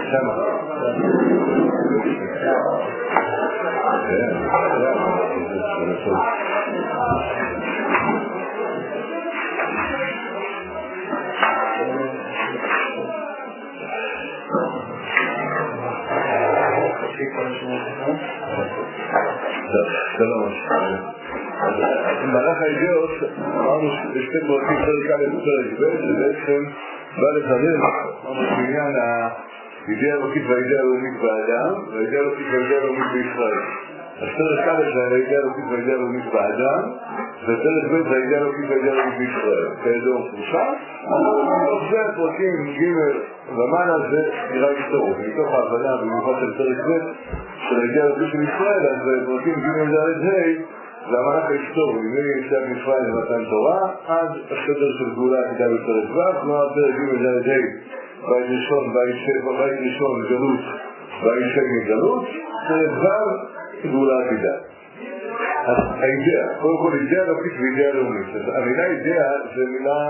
שמה. שלום. במהלך האידאות אמרנו ששתי פרקים פרק א' ופרק ב' שבעצם בא לחדד בעניין האידאה האלוקית והאידאה הלאומית באדם והאידאה האלוקית והאידאה הלאומית בישראל. אז פרק א' זה האידאה האלוקית והאידאה הלאומית באדם ופרק ב' זה האידאה האלוקית והאידאה הלאומית בישראל. כידוע מפורסם, מתוך זה פרקים ג' ומעלה זה נראה היסטוריה. מתוך ההבנה במיוחד של פרק ב' של האידאה האלוקית של ישראל, אז פרקים ג' ד' ה' זה המהלך ההיסטורי, מיציאת מצרים למתן תורה, עד הסדר של גאולה עתידה בפרק ו', כלומר פרק ג' ד' ה' בית ראשון גלות, בית שני גלות, פרק ו' גאולה עתידה. אז האידאה, קודם כל אידאה אלוקית ואידאה לאומית. המילה אידאה זה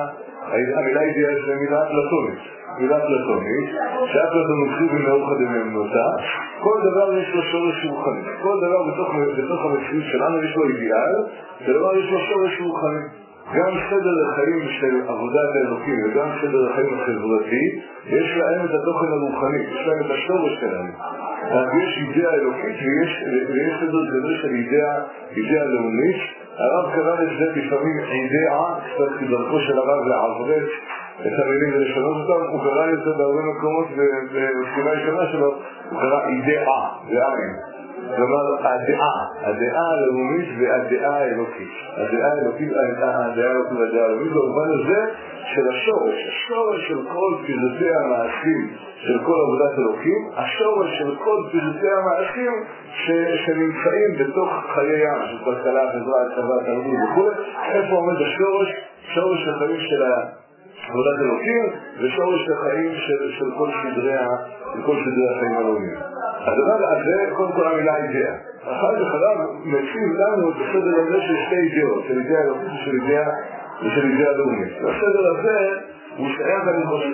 מילה פלטונית. מילה פלטונית, שאפלטון נוציא במאוחד במאמנותה, כל דבר יש לו שורש רוחני. כל דבר בתוך המציאות שלנו יש לו אידיאל, שדבר יש לו שורש רוחני. גם סדר החיים של עבודת האלוקים וגם סדר החיים החברתי, יש להם את התוכן הרוחני, יש להם את השורש שלהם. אז יש אידאה אלוקית ויש סדר כזה של אידאה לאומית. הרב קרא לזה לפעמים אידאה, קצת כדרכו של הרב לעברת את המילים ולשנות אותם, הוא קרא לזה בהרבה מקומות ובסקימה הראשונה שלו, הוא קרא אידאה, בעין. כלומר, הדעה הלאומית והדעה האלוקית. הדעה האלוקית והדעה הלאומית במובן הזה של השורש של כל פרטי המעשים של כל עבודת אלוקים, השורש של כל פרטי המעשים שנמצאים בתוך חיי ים, של כלכלה, חברה, הצבא, תרבות וכו', איפה עומד שורש החיים של עבודת אלוקים ושורש החיים של כל סדרי החיים הלאומיים. הדבר הזה, קודם כל המילה אידאה. אחר כך הרב מציב לנו את הסדר הזה של שתי אידאות, של אידאה אלוקית ושל אידאה לאומית. הסדר הזה הוא שייך אני חושב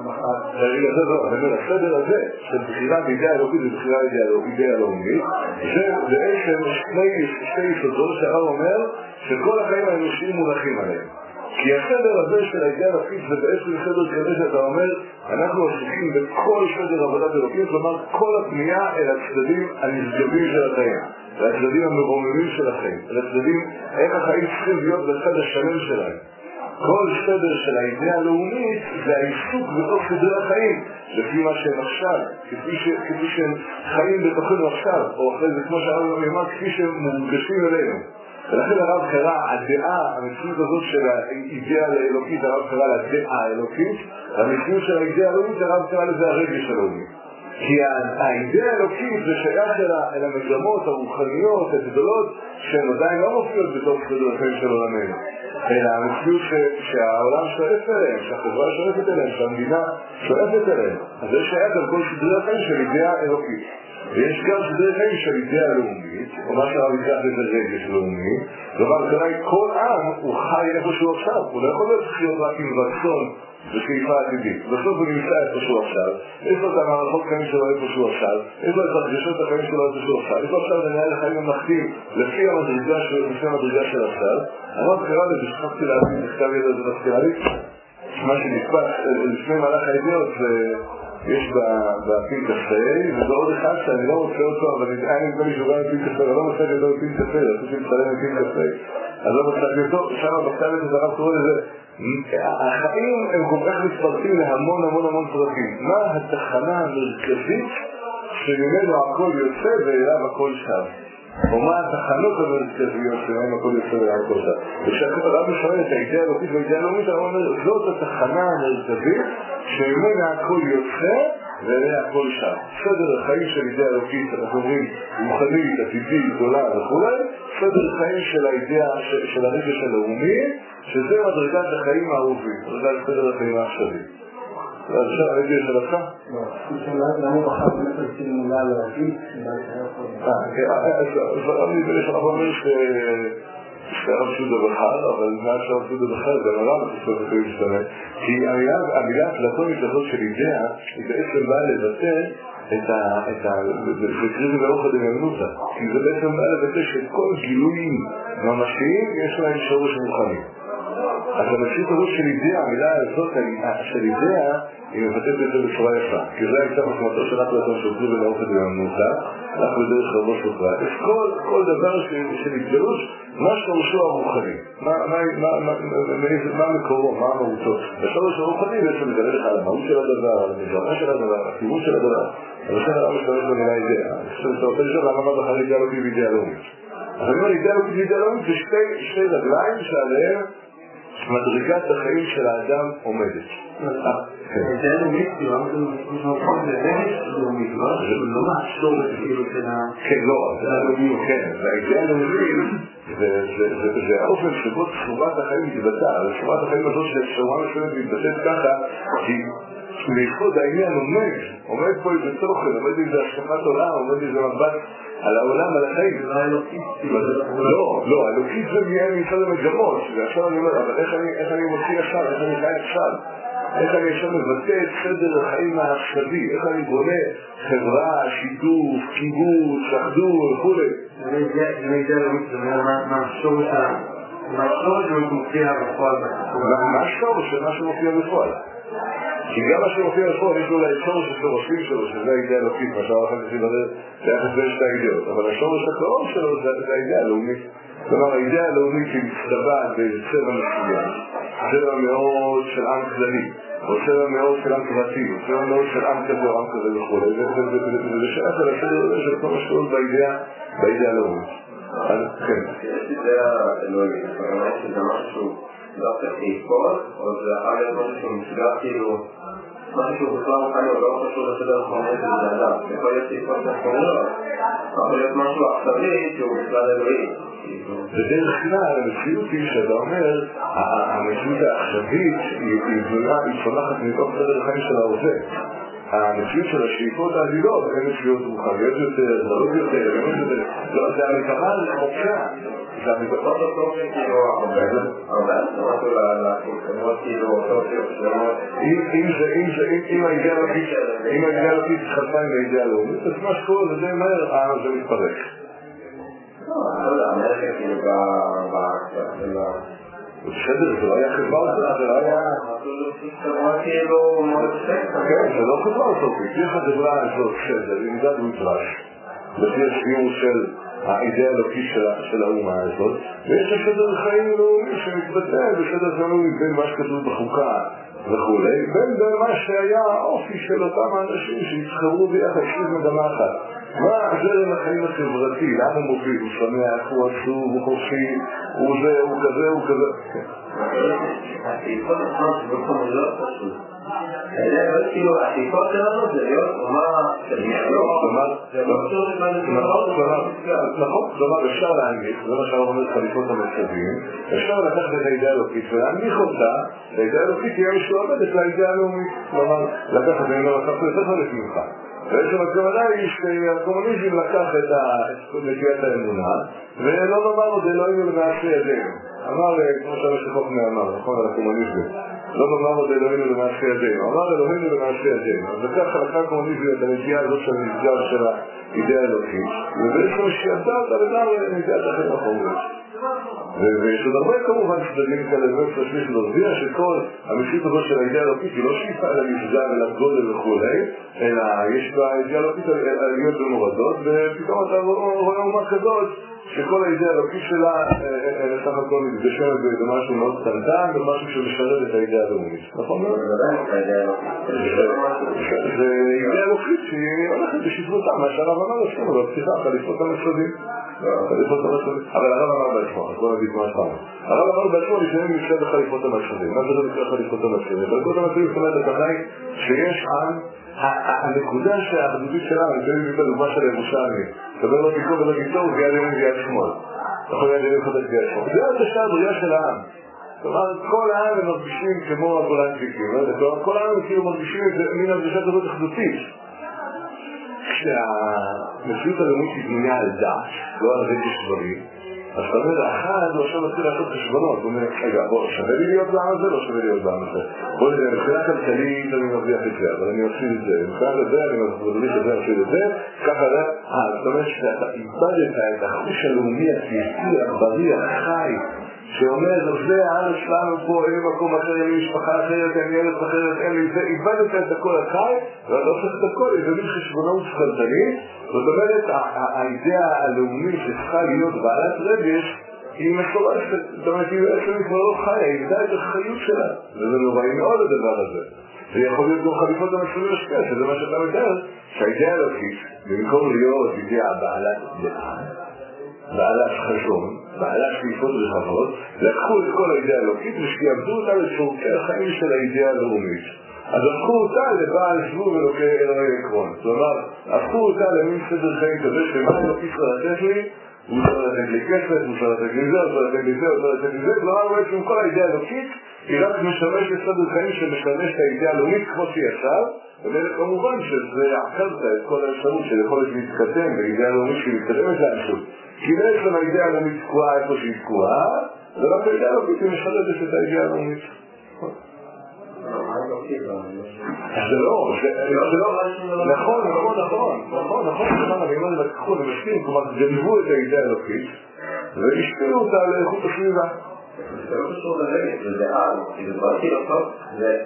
הסדר הזה של בחירה באידאה אלוקית ובחירה באידאה לאומית, זה בעצם שתי יסודות שהרב אומר שכל החיים האנושיים מונחים עליהם. כי הסדר הזה של האידאה האלוקית זה בעצם סדר כזה שאתה אומר, אנחנו עוסקים בכל סדר עבודת אלוקית, כלומר כל הפנייה אל הצדדים הנשגבים של החיים, והצדדים המרוממים של החיים, הצדדים איך החיים צריכים להיות בצד השלם שלהם. כל סדר של האידאה הלאומית זה העיסוק בתוך סדרי החיים, לפי מה שהם עכשיו, כפי שהם חיים בתוכנו עכשיו, או אחרי זה כמו שהרב אמר, כפי שהם מורגשים אלינו. ולכן הרב קרא, הדעה, המציאות הזאת של האידאה האלוקית, הרב קרא לדעה האלוקית, והמציאות של האידאה הלאומית, הרב קרא לזה הרגש הלאומי. כי האידאה האלוקית זה שייך אל המגמות הרוחניות, הגדולות, שהן עדיין לא מופיעות בתוך סדר החיים של עולמנו. אלא המציאות שהעולם שואף אליהם, שהחברה שואפת אליהם, שהמדינה שואפת אליהם. אז זה שייך על כל סדרי החיים של אידאה אלוקית. ויש גם סדרי חיים של אידאה לאומית, או מה שהרב יקרא לזה רגש לאומי, כלומר, כל עם הוא חי איפשהו עכשיו, הוא לא יכול להיות רק עם רצון ושאיפה עתידית. בסוף הוא נמצא איפשהו עכשיו, יש לו את המערכות חיים שלו איפשהו עכשיו, יש לו את הרגשות החיים שלו איפשהו עכשיו, יש לו עכשיו לנהל החיים ממלכתיים לפי המדרגה של עכשיו. הרב קרא לזה, שכחתי להבין, נכתב ידע זה מסקרלי, מה שנתפס לפני מהלך האידאות יש בפינקסי, וזה עוד אחד שאני לא רוצה אותו, אבל אני נדמה לי שהוא גם בפינקסי, אבל לא מצאתי אותו בפינקסי, רציתי לצלם בפינקסי, אז לא מצאתי אותו, שם בכתב את זה, הרב קורא לזה, החיים הם כל כך מתפרקים להמון פרקים. מה התחנה המרכזית שממנו הכל יוצא ואליו הכל שב? או מה התחנות המרכזיות שממנו הכל יוצא ואליו הכל שב? וכשהרב משואל את האידאה האלוקית והאידאה הלאומית, הרב אומר, זאת התחנה המרכזית שממנו הכל יוצא ואליה הכל שב. סדר החיים של אידאה אלוקית, אנחנו אומרים, רוחנית, עתידית, גדולה וכו', סדר החיים של האידאה, של הרגש הלאומי, שזה מדרגת החיים האהובים, מדרגת סדר החיים העכשווי. אז עכשיו הייתי לשאלתך? למה הוא בחר באמת למילה להגיד? אז הרב אומר הרב שודה בחר, אבל מה שהרב שודה בחר, גם הרב בסוף הכי משתנה, כי המילה הפלטונית הזאת של אידאה, היא בעצם באה לבטא זה קריזי ברוך הדמיונותא, כי זה בעצם בא לבטא שכל גילויים ממשיים יש להם שורש מוכנים. אז המציאות הזאת של אידאה, המילה הזאת של אידאה, היא מבטאת את זה בצורה יפה, כי זה הייתה משמעותו של אפלטון של קריזי ברוך הדמיונותא, אנחנו בדרך רבו סופרה. אז כל דבר של התגלות, מה שורשו המוכנים, מה מקורו, מה המהותו. השורש המוכני בעצם מדבר לך על המהות של הדבר, על המזרמה של הדבר, על הכיוון של הדבר. ולכן הרב משתמש במילה אידאה. אני חושב שאתה רוצה לשאול למה מה בחר אידאה אלוקית ואידאה לאומית. אז אני אומר, אידאה אלוקית ואידאה לאומית זה שתי רגליים שעליהם מדרגת החיים של האדם עומדת. אידאה לאומית, למה זה משמעות לרמש לאומית, לא מהשור כאילו של ה... כן, לא, כן, והאידאה הלאומית זה האופן שבו צורת החיים מתבטא, וצורת החיים הזאת שצורה מסוימת מתבטאת ככה, כי ליסוד העניין עומד פה איזה תוכן, עומד איזה השקפת עולם, עומד איזה מבט על העולם, על החיים. זה לא אלוקית. לא, אלוקית זה מצד המגמות, ועכשיו אני אומר, אבל איך אני מוציא עכשיו, איך אני חי עכשיו? איך אני עכשיו מבטא את סדר החיים העכשווי, איך אני בונה חברה, שיתוף, קיבוץ, אחדות וכו'. זה אידאה לאומית, זה אומר מה השורש שמופיע בפועל. מה השורש של מה שמופיע בפועל? כי גם מה שמופיע בפועל יש לו לשורש השורשים שלו, שזה האידאה האלוקית, מה שאנחנו אחר כך נדבר ביחס בין שתי האידאות, אבל השורש הקרוב שלו זה האידאה הלאומית. כלומר, האידאה הלאומית היא מצטבעת באיזה צבע מסוים, צבע מאוד של עם כללי, או צבע מאוד של עם פרטי, או צבע מאוד של עם כזה או עם כזה וכו'. וזה שייך על הסדר של כל משמעות באידאה הלאומית. כן. יש אידאה אלוהית, אבל יש שזה משהו דווקא חיפול, או זה אחר להיות משהו שהוא מסגר כאילו, משהו שהוא בכלל מוכן או לא חשוב לסדר החומרי של זה אדם. יכול להיות חיפול של החומרי, יכול להיות משהו עכשווי שהוא בכלל אלוהי. בדרך כלל המציאות היא שאתה אומר, המציאות העכשווית היא צולחת מתוך סדר החיים של ההווה. המציאות של השאיפות העלילות הן מציאות מוכריות יותר, דלות יותר, זה המטרה לחופשה. זה המטרה לחופשה כאילו הרבה משהו לחברות כאילו אוטופיות שלמות. אם האידאה הלוקית התחלפה עם האידאה הלאומית, אז מה שקורה זה די מהר, זה מתפרק. לא יודע, אמריקה כאילו בסדר, זה לא היה חברה אותה, זה לא היה... חברה כאילו מאוד סקטה. כן, זה לא חברה אוטופית. יש החברה הזאת סדר, היא מידת מוטרש, לפי השיעור של האידאה האלוקית של האומה הזאת, ויש הסדר חיים לאומי שמתבטא בסדר לאומי בין מה שכתוב בחוקה וכו', בין מה שהיה האופי של אותם האנשים שהתחברו ביחד סביב מגמה אחת. מה זרם החיים החברתי? לאן הוא מוביל? הוא שמח, הוא עצוב, הוא חופשי, הוא זה, הוא כזה, הוא כזה. השאיפות עצמם שבכל זה לא פשוט. כאילו, השאיפות שלנו זה להיות אומה של משלוח. זה לא פשוט נכון, כלומר אפשר להנמיך, זה מה שאנחנו אומרים חליפות המצבים, אפשר לקחת את האידאה האלוקית ולהנמיך אותה, והאידאה האלוקית תהיה משועבדת לאידאה הלאומית. כלומר, לקחת ואין לו לקחת יותר חלק ממך. בעצם הכוונה היא שהקומוניזם לקח את נטיית האמונה ולא נאמר עוד אלוהינו למעשה ידינו. אמר, כמו שהמשך חוכמה אמר, נכון על הקומוניזם, לא נאמר עוד אלוהינו למעשה ידינו, אמר אלוהינו למעשה ידינו. אז וכך לקח הקומוניזם את הנטייה הזאת של המסגר של האידאה האלוקית, ובעצם שיעשה אותה לגמרי נטיית החיים החומרית. ויש עוד הרבה כמובן צדדים כאלה וצריך להודיע שכל המציאות הזאת של האידאה האלוקית היא לא שאיפה אל המפגע ולגודל וכו', אלא יש בה האידאה האלוקית עליות ומורדות, ופתאום אתה רואה אומה כזאת שכל האידאה האלוקית שלה סך הכל מתגשמת במשהו מאוד קטנטן ומשהו שמשרת את האידאה הלאומית. נכון מאוד? זה אידאה אלוקית שהיא הולכת בשבלותה, מה שהרב אמר אצלנו בפתיחה, חליפות המשרדים. אבל הרב אמר בעצמו, אז בוא נגיד מה שאתה אומר. הרב אמר בעצמו לפעמים נפשד בחליפות המשרדים. מה זה לא נקרא חליפות המשרדים? חליפות המשרדים זאת אומרת הכוונה היא שיש עם, הנקודה שהאחדותית שלנו, אני חושב להביא את הדוגמה של הירושלמי, קבל לא מכל ולא גיצור, ויד ימין ויד שמאל. יכול להיות ימין חדש ויד שמאל. זה הרגשה הבריאה של העם. זאת אומרת, כל העם הם מרגישים כמו הגולנצ'יקים, כל העם כאילו מרגישים את זה מן הרגשה כזאת אחדותית. כשהמציאות הלאומית היא בנויה על דעת, לא על רגש דברים, אז אתה אומר, אחד הוא עכשיו מתחיל לעשות חשבונות, הוא אומר, רגע, בוא, שווה לי להיות בעם הזה, לא שווה להיות בעם הזה. בוא נראה, מבחינה כלכלית אני מבריח את זה, אבל אני מפסיד את זה, מבחינת את זה, אני מבריח את זה, מפסיד את זה, ככה זה, זאת אומרת שאתה איבדת את החוש הלאומי הטבעי, הבריא, החי, שאומר, זה הארץ שלנו פה, אין לי מקום אחר, אין לי משפחה אחרת, אין לי ארץ אחרת, אין לי זה, איבדת את הכל החי, ואתה הופך את הכל, איזה מין חשבונאות סכלתנית. זאת אומרת, האידאה הלאומית שצריכה להיות בעלת רגש, היא מפורשת, זאת אומרת, היא בעצם כבר לא חיה, היא איבדה את החיות שלה, וזה נוראי מאוד הדבר הזה. זה יכול להיות גם חליפות המסלולים השקעה, שזה מה שאתה מתאר, שהאידאה הלאומית, במקום להיות אידאה בעלת דעה, בעלת חזון, בעלת שאיפות רחבות, לקחו את כל האידאה הלאומית ושייעבדו אותה לצורכי החיים של האידאה הלאומית. אז הפכו אותה לבעל שבוב ולוקי אלוהי עקרון. כלומר, הפכו אותה למין סדר חיים כזה שמה אלוקי צריך לתת לי, הוא צריך לתת לי כסף, הוא צריך לתת לי זה, הוא צריך לתת לי זה, הוא צריך לתת לי זה. כלומר, בעצם כל האידאה הלאומית היא רק משמש לסדר חיים שמשמש את האידאה הלאומית כמו שהיא עכשיו, וכמובן שזה עקרת את כל האפשרות של יכולת להתקדם באידאה הלאומית שהיא מתקדמת לאנשות. כי בעצם האידאה הלאומית תקועה איפה שהיא תקועה, ורק האידאה הלאומית היא משלטת את האידאה הלאומית. זה לא, נכון, אני אומר לקחו ומשקיעים, כלומר גנבו את האידאה האלוקית והשפיעו אותה לאיכות הסביבה. זה לא קשור לרגש, זה דעה, כי זה פרטי לא טוב, זה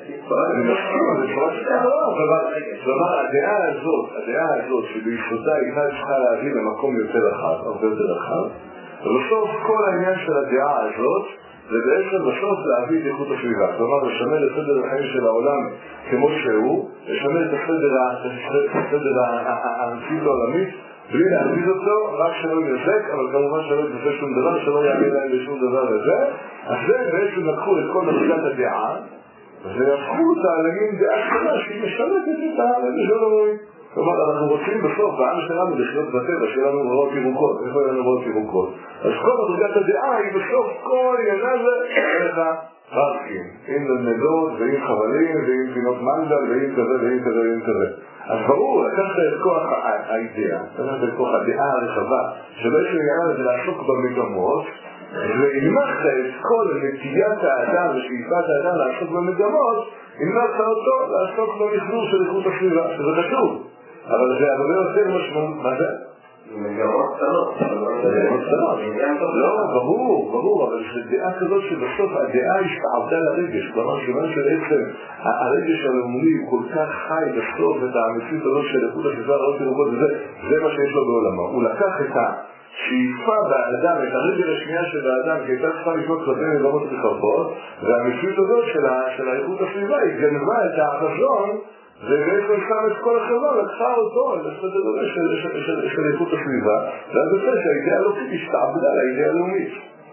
כלומר, הדעה הזאת שביסודה הייתה צריכה להביא למקום יותר רחב, הרבה יותר רחב, ובסוף כל העניין של הדעה הזאת זה בעצם בסוף להביא את איכות הסביבה, כלומר לשמר את סדר החיים של העולם כמו שהוא, לשמר את הסדר האנושית העולמית בלי להזיז אותו, רק שלא יזק, אבל כמובן שלא יתעשה שום דבר, שלא יעלה להם בשום דבר לזה. אז זה בעצם לקחו את כל נקודת הדעה והפכו אותה למין דעה שלה שהיא משלטת את הרגש הלאומי. כלומר, אנחנו רוצים בסוף, בעם שלנו לחיות בטבע, שיהיה לנו רואות ירוקות. איפה יהיה לנו רואות ירוקות? אז כל נקודת הדעה היא בסוף כל עניין זה איך פארקים, עם נדנדות ועם חבלים ועם פינות מנגל ועם כזה ועם כזה ועם כזה. אז ברור, לקחת את כוח האידאה, לקחת את כוח הדעה הרחבה, שבעצם יהיה לזה לעסוק במגמות, והנמכת את כל נטיית האדם ושאיפת האדם לעסוק במגמות, הנמכת אותו לעסוק במחזור של איכות הסביבה, שזה חשוב. אבל זה הרבה יותר משמעות, מה זה? מגמות קטנות. לא, ברור, אבל זה דעה כזאת שבסוף הדעה השתעבדה לרגש, כלומר שבן שבעצם הרגש הלאומי הוא כל כך חי בסוף את המציאות הזאת של איכות הסביבה, זה מה שיש לו בעולמו. הוא לקח את השאיפה באדם, את הרגל השנייה של האדם, כי הייתה צריכה לפנות כלפי מגמות רחבות, והמציאות הזאת של האיכות הסביבה היא גנבה את החזון, ובעצם שם את כל החברה, לקחה אותו לסדר הזה של איכות הסביבה, ואז זה שהאידאה הלאומית השתעבדה לאידאה הלאומית.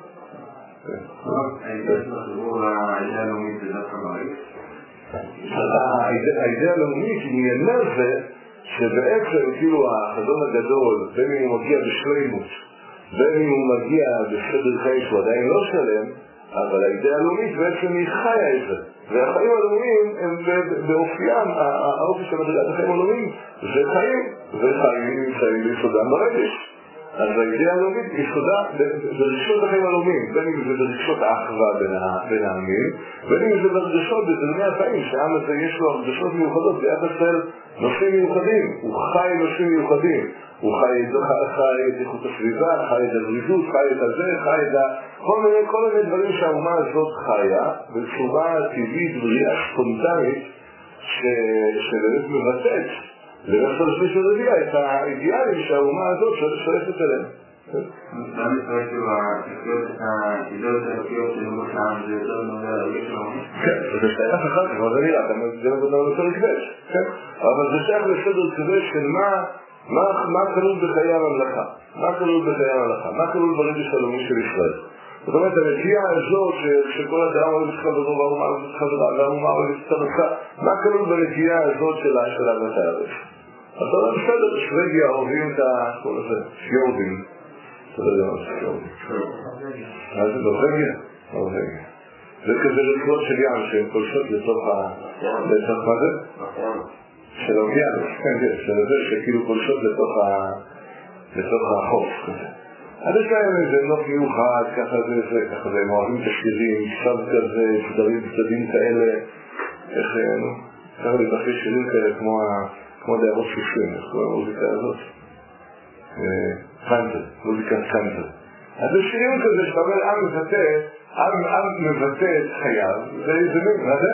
האידאה הלאומית זה דווקא בריא? האידאה הלאומית עניינה זה שבעצם כאילו החזון הגדול, בין אם הוא מגיע בשלימות, בין אם הוא מגיע בסדר חיים שהוא עדיין לא שלם, אבל האידאה הלאומית בעצם היא חיה את זה. והחיים הלאומיים הם באופיים, האופי של מדרגת החיים הלאומיים זה חיים, וחיים נמצאים ביסודם ברגש. אז האידאה הלאומית יסודה ברגשות החיים הלאומיים, בין אם זה ברגשות האחווה בין העמים, בין אם זה ברגשות בזרמי החיים, שהעם הזה יש לו הרגשות מיוחדות ביחס אל נושאים מיוחדים, הוא חי נושאים מיוחדים, הוא חי את איכות הסביבה, חי את הזריזות, חי את הזה, חי את כל מיני דברים שהאומה הזאת חיה בצורה טבעית, בריאה, ספונטנית, שבאמת מבטאת לרשת לפני של רביעה את האידיאלים שהאומה הזאת שואפת אליהם. גם ישראל כאילו התקליות את האידאות האלוקיות של אמות העם זה יותר נובע להרגש שלנו? כן, זה שייך אחר כך, אבל זה נראה, זה לא יותר כבש, אבל זה שייך לסדר כבש של מה כלול בחיי הממלכה, מה כלול ברגש הלאומי של ישראל. זאת אומרת, הנטייה הזאת שכל אדם אוהב את חברו והאומה אוהב את חברה והאומה אוהב את חברה, מה כלול בנטייה הזאת של אהבת הארץ? אז אתה אומר, בסדר, שוודיה אוהבים את כל הזה, פיורדים. אתה יודע מה זה פיורדים. מה זה נורווגיה? נורווגיה. זה כזה רצועות של ים שהן פולשות לתוך מה זה? של אוקיינוס, כן, של זה שכאילו פולשות לתוך החוף כזה. אז יש להם איזה נוף מיוחד, ככה זה, הם אוהבים את השירים, סב כזה, צדדים כאלה, איך אפשר להתרחש שירים כאלה כמו דיירות שופים, איך קוראים המוזיקה הזאת? קאנטר, מוזיקת קאנטר. אז זה שירים כזה שאתה אומר, עם מבטא את חייו, זה מין, מה זה?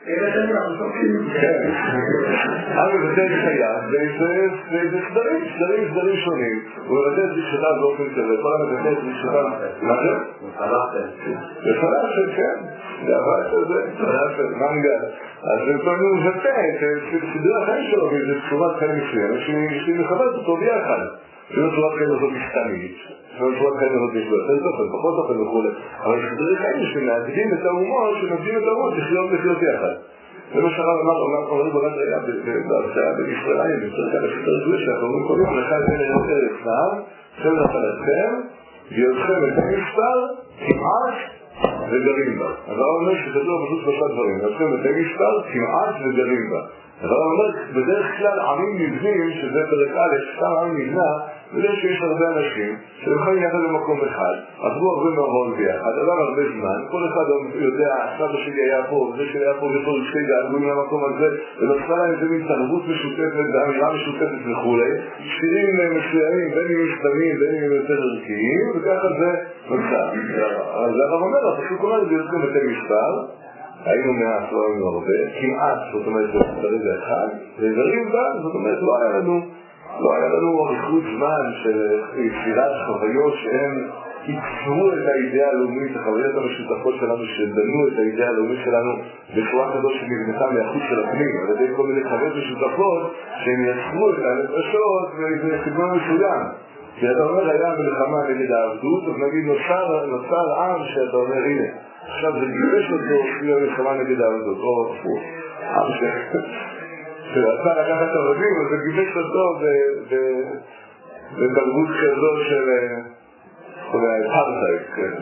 כן, עם מבטא את חייו, זה סדרים שונים, הוא מבטא את רגשתה באופן כזה, כל המבטא את רגשתה, מה זה? בפלאפל, כן, זה הבא שזה, פלאפל, מנגל, אז הוא מבטא את סדרי החיים שלו, וזה צורת חיים מסוימת, שהיא מכבדת אותו ביחד. זו צורת חיים הזאת מסתנית, זו צורת חיים הזאת יש יותר תוכן, פחות תוכן וכו', אבל סדרי חיים שמאגדים את האומות, שמאגדים את האומות לחיות יחד. זה מה שהרב אמר ברד היה בהרצאה בישראל, בסרקה לספר גוי שאנחנו אומרים כל יום, לך זה נראה ארץ נער, שם לפלסטם, ויוצכם את המספר, כמעט וגרים בה. אז הרב אומר שכתוב פשוט שלושה דברים, ויוצכם את המספר, כמעט וגרים בה. אבל הוא אומר, בדרך כלל עמים נבנים, שזה פרק א', סתם עם נבנה, וזה שיש הרבה אנשים שיכולים יחד במקום אחד, עברו הרבה מעבוד ביחד, עבר הרבה זמן, כל אחד יודע, סבא שלי היה פה, וזה שלי היה פה, ופה שלי געגועים למקום הזה, ונוצרה להם זה מין תרבות משותפת, ואמירה משותפת וכו', שירים מסוימים, בין אם מסתמים, בין אם יותר ערכיים, וככה זה נוצר. אז הרב אומר, הפסוק אומר, זה יוצאים בתי מספר, היינו מעט, לא היינו הרבה, כמעט, זאת אומרת, זה ברגע אחד, וגרים בה, זאת אומרת, לא היה לנו אריכות זמן של יצירת חוויות שהם ייצרו את האידאה הלאומית, החוויות המשותפות שלנו, שדנו את האידאה הלאומית שלנו בצורה כזאת שנבנתה מהחוץ של הפנים, על ידי כל מיני חוויות משותפות שהם יצרו את הנפשות ובסגנון מסוים. כי אתה אומר, היה מלחמה נגד העבדות, אז נגיד נוצר עם שאתה אומר, הנה, עכשיו זה גיבש אותו סביב המלחמה נגד העבדות, או הפוך, עם שרצה לקחת את הרבים, אז זה גיבש אותו בתרבות כזו של אפרטהייד, כן.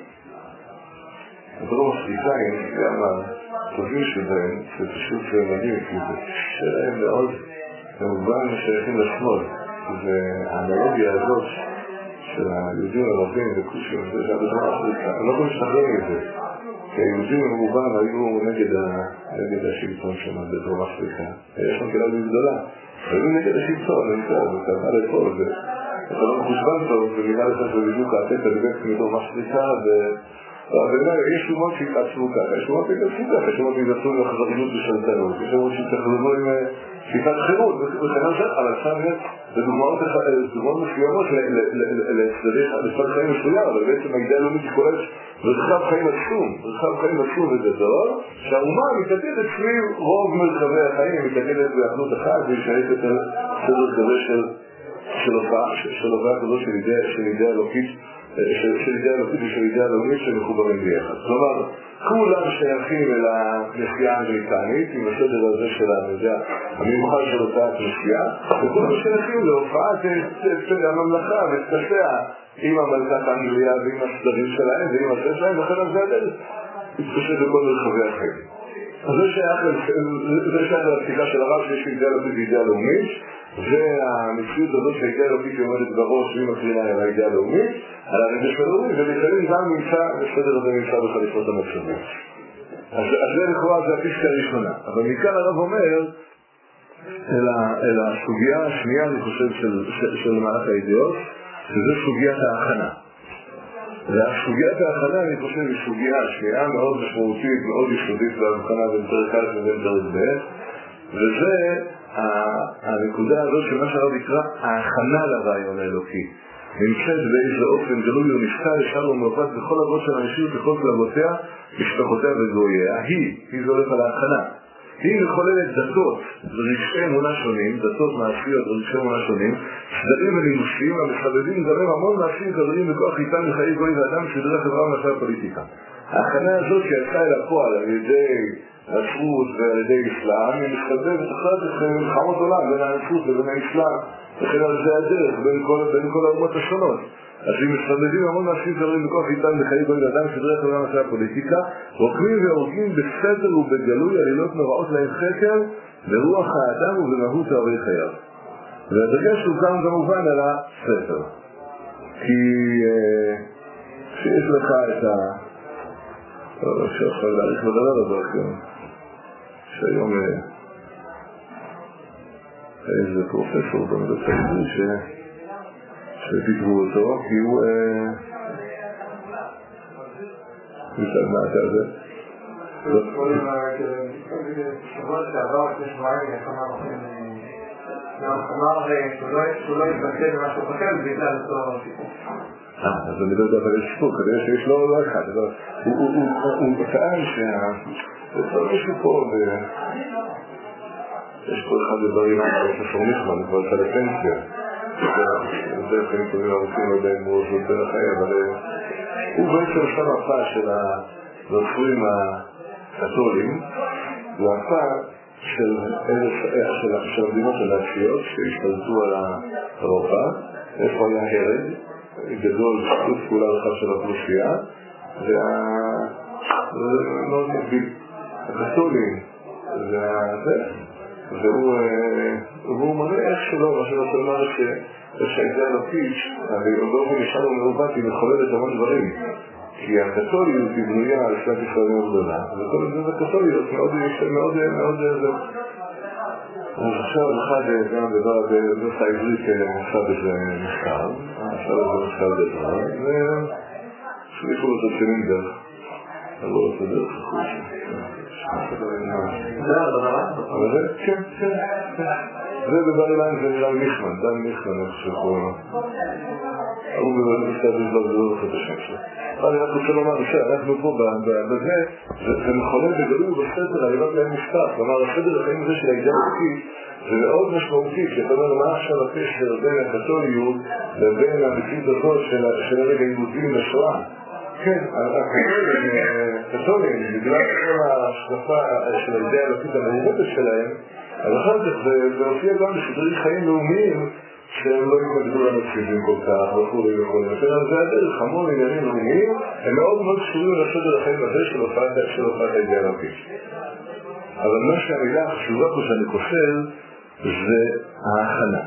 הדרום אפריקאים, גם הטובים שבהם, זה פשוט מדהים, כי זה שלהם מאוד, כמובן שייכים לשמאל. והאנלוגיה הזאת של היהודים הרבים וכושים, זה שהבדרום אפריקה, הם לא יכולים להשתחרר מזה. כי היהודים במובן היו נגד השלטון שם בדרום אפריקה. יש שם קהילה גדולה. היו נגד השלטון, זה קרה לפה, אתה לא מחושבן טוב, ומילה לך שבדיוק העתק הדבק מדרום אפריקה, אבל יש שומות שהתעצרו ככה, יש שומות שהתעצרו ככה, יש שומות שהתעצרו עם החזרנות ושלטנות, יש שומות שהתעצרו עם שיטת חירות, אבל שם יש דוגמאות מסוימות לצד חיים מסוים, אבל בעצם האידאה הלאומית קוראת רחב חיים עצום וגדול, שהאומה מתעתדת סביב רוב מרחבי החיים, מתעתדת באחדות אחת, וישייכת את סדר כזה של הובאה כזו של אידאה אלוקית, של אידאה אלוקית ושל אידאה לאומית שמחוברים ביחד. כלומר, כולם שייכים אל הכנסייה האמריקנית, עם הסדר הזה של המיוחד של אותה הכנסייה, וכולם שייכים להופעת הממלכה ותקשיה עם המלכת אנגליה ועם הסדרים שלהם ועם הסדר שלהם, וכן על זה הדרך התקשה בכל מרחבי החיים. אז זה שייך לפסיקה של הרב שיש אידאה אלוקית ואידאה לאומית, והמציאות הזאת שהאידאה אלוקית עומדת בראש והיא מקרינה על האידאה הלאומית, על הרגש הלאומי, ולפעמים גם בסדר הזה נמצא בחליפות המצבים. אז זה לכאורה זה הפסקה הראשונה. אבל מכאן הרב אומר, אל הסוגיה השנייה, אני חושב, של מעלת האידאות, שזה סוגיית ההכנה. והסוגיית ההכנה, אני חושב, היא סוגיה השנייה מאוד משמעותית, מאוד יסודית בהבחנה בין פרק א' ובין פרק ב', וזה הנקודה הזאת של מה שהרב יקרא ההכנה לרעיון האלוקי. נמצאת באיזה אופן גלוי ונפקע ישר ומרפט בכל אבות של האנשים ובכל כלבותיה, משפחותיה וגוייה. היא זולת על ההכנה. היא מחוללת דתות ורגשי אמונה שונים, דתות מעשיות ורגשי אמונה שונים, סדרים ונימוסים המסבבים גם המון מעשים כזרים בכוח איתן לחיי גוי ואדם סדרי חברה ומעשה הפוליטיקה. ההכנה הזאת שיצאה אל הפועל על ידי הנצרות ועל ידי אסלאם, היא מסתובבת אחת את מלחמות עולם בין הנצרות ובין האסלאם, וכן על זה הדרך בין כל האומות השונות. אז הם מסתובבים המון מעשים כזרים בכוח איתן לחיי גוי ואדם סדרי חברה ומעשה הפוליטיקה, רוקמים והורגים בסתר ובגלוי עלילות נוראות להם חקר ברוח האדם ובמהות אוהבי חייו. והדגש הוא גם כמובן על הסתר. כי כשיש לך את לא שאפשר להעריך בדבר הזה, שהיום איזה פרופסור במדעת העברית שתקבו אותו, כי הוא מצד מעטה הזה. שבוע שעבר לפני שבועיים אמר שהוא לא יתבטא במה שהוא חושב בגלל אותו סיפור. אז אני לא יודע, אבל יש סיפור, כדי שיש לו לא אחד, הוא טען מישהו פה, יש פה אחד לדברים, פרופסור ניחמן, כבר יצא לפנסיה, זה חיים טובים ארוכים, לא יודע אם הוא עושה יותר החיים, אבל הוא בעצם עושה מפה של הרפואים הקתולים, הוא מפה של המדינות הנאציות שהשתלטו על אירופה, איפה היה הרד גדול, שיתוף פעולה רחב של האוכלוסייה, מאוד מגביל. הקתולים, והוא מראה איך שלא, מה שאני רוצה לומר שהאידאה אלוקית, באופן ישר ומעוות היא מחוללת המון דברים. כי הקתוליות היא בנויה על שנת ישראל מאוד גדולה, וכל זה הקתוליות מאוד אז עכשיו אחד גם בדרך העברית עשה בזה מחקר, עשה בזה מחקר גדול, ושליחו לו את הצילינדר, אבל לא רוצה דרך החוץ. אבל זה, כן. זה בבר אילן זה נראה ניחמן, דן ניחמן, אני חושב פה. הוא בבית הזה לא זוכר את השם שלו. אני רק רוצה לומר, אנחנו פה בזה, זה מחולל בגלוי בסדר, אני רק להם משפט. כלומר, הסדר החיים הזה של האידאה האלוקית זה מאוד משמעותי, שאתה אומר, מה עכשיו הקשר בין הקתוליות לבין המציאות הזאת של הרגע היהודים לשואה? כן, הקתולים, בגלל כל ההשקפה של האידאה האלוקית המעוותת שלהם, אז אחר כך זה הופיע גם בסדרי חיים לאומיים שהם לא יתמקדו לנציבים כל כך וכו' וכו'. זה הדרך, המון עניינים לאומיים, הם מאוד מאוד קשורים לסדר החיים הזה של הופעת האידאה האלוקית. אבל מה שהמילה החשובה פה שאני כופר זה ההכנה.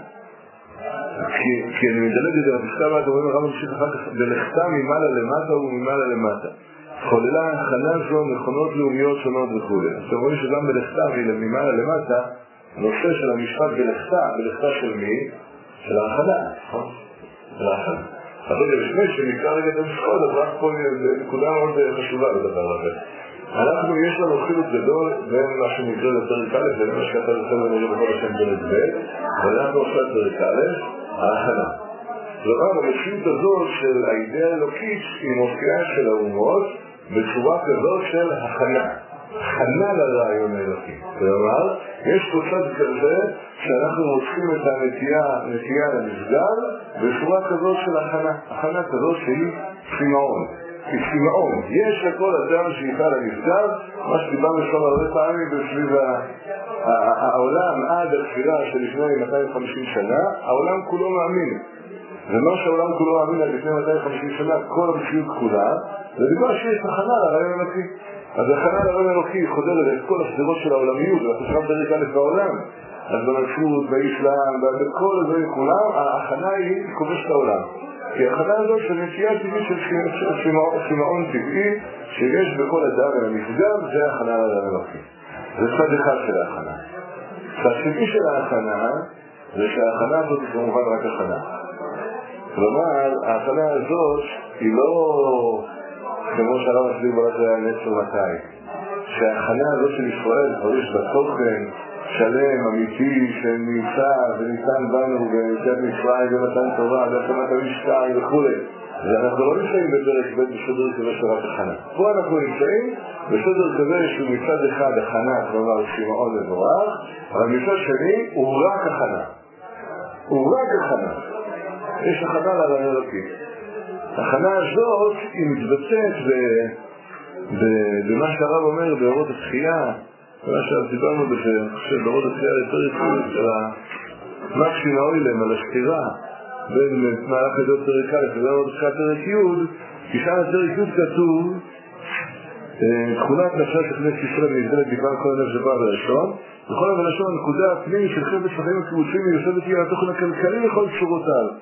כי אני מדלג את זה, הפסקה הבאה, אומרים הרב ממשיך אחר כך, בלכתה ממעלה למטה וממעלה למטה. חוללה ההכנה זו מכונות לאומיות שונות וכו'. אז אתם רואים שגם בלכתה ממעלה למטה, הנושא של המשפט בלכתה של מי? של ההכנה, נכון? של ההכנה. אז רגע, לפני שנקרא רגע את המשפט, אז רק פה נקודה מאוד חשובה לדבר הזה. יש לנו חילוק גדול בין מה שנקרא לפרק א' ובין מה שאתה רוצה לנראה בכל השם פרק ב', ואנחנו עושה פרק א', ההכנה. כלומר, המציאות הזאת של האידאה האלוקית היא מופיעה של האומות בצורה כזאת של הכנה. הכנה לרעיון האלוקי. כלומר, יש פה צד כזה שאנחנו מוצאים את הנטייה למסגר בצורה כזאת של הכנה. הכנה כזאת שהיא סימאון. כי סימאון, יש לכל אדם שאיתה למסגר, מה שדיברנו שם הרבה פעמים בסביב העולם עד התפילה שלפני 250 שנה, העולם כולו מאמין. ומה שהעולם כולו מאמין עד לפני 250 שנה, כל המציאות כולה, זה בגלל שיש הכנה לרעיון האלוקי. אז הכנה לרעיון האלוקי חודרת את כל הסדרות של העולמיות, ואנחנו שם פרק א' בעולם. אז בנצרות, באסלאם, בכל זה כולם, ההכנה היא כובשת העולם. כי ההכנה הזאת של נטייה טבעית של סימאון טבעי שיש בכל אדם ולמסגר, זה ההכנה לרעיון האלוקי. זה צד אחד של ההכנה. צד שני של ההכנה זה שההכנה הזאת היא כמובן רק הכנה. כלומר, ההכנה הזאת היא לא כמו שהרב מסביר בלת הנצר מתי, שההכנה הזאת של ישראל כבר יש בתוכן שלם, אמיתי, שנמצא וניתן בנו ביציאת מצרים ומתן תורה והקמת המשכן וכו'. ואנחנו לא נמצאים בפרק ב' בסדר כזה של רק הכנה. פה אנחנו נמצאים בסדר כזה שהוא מצד אחד הכנה, כלומר סימאון מבורך, אבל מצד שני הוא רק הכנה. הוא רק הכנה. יש הכנה לרעיון האלוקי. ההכנה הזאת היא מתבטאת במה שהרב אומר באורות התחייה, מה שדיברנו בזה, באורות התחייה לפרק י' של המקסימה אוילם על הסתירה בין מהלך עדות פרק א' ובאורות התחייה פרק י', כי שם בפרק י' כתוב תכונת נפשה של כנסת ישראל נבדלת בגלל כל הנפש שבא בראשון, בכל הלשון הנקודה הפנימית של חפץ החיים הקיבוציים מיוסדת היא על התוכן הכלכלי לכל צורותיו.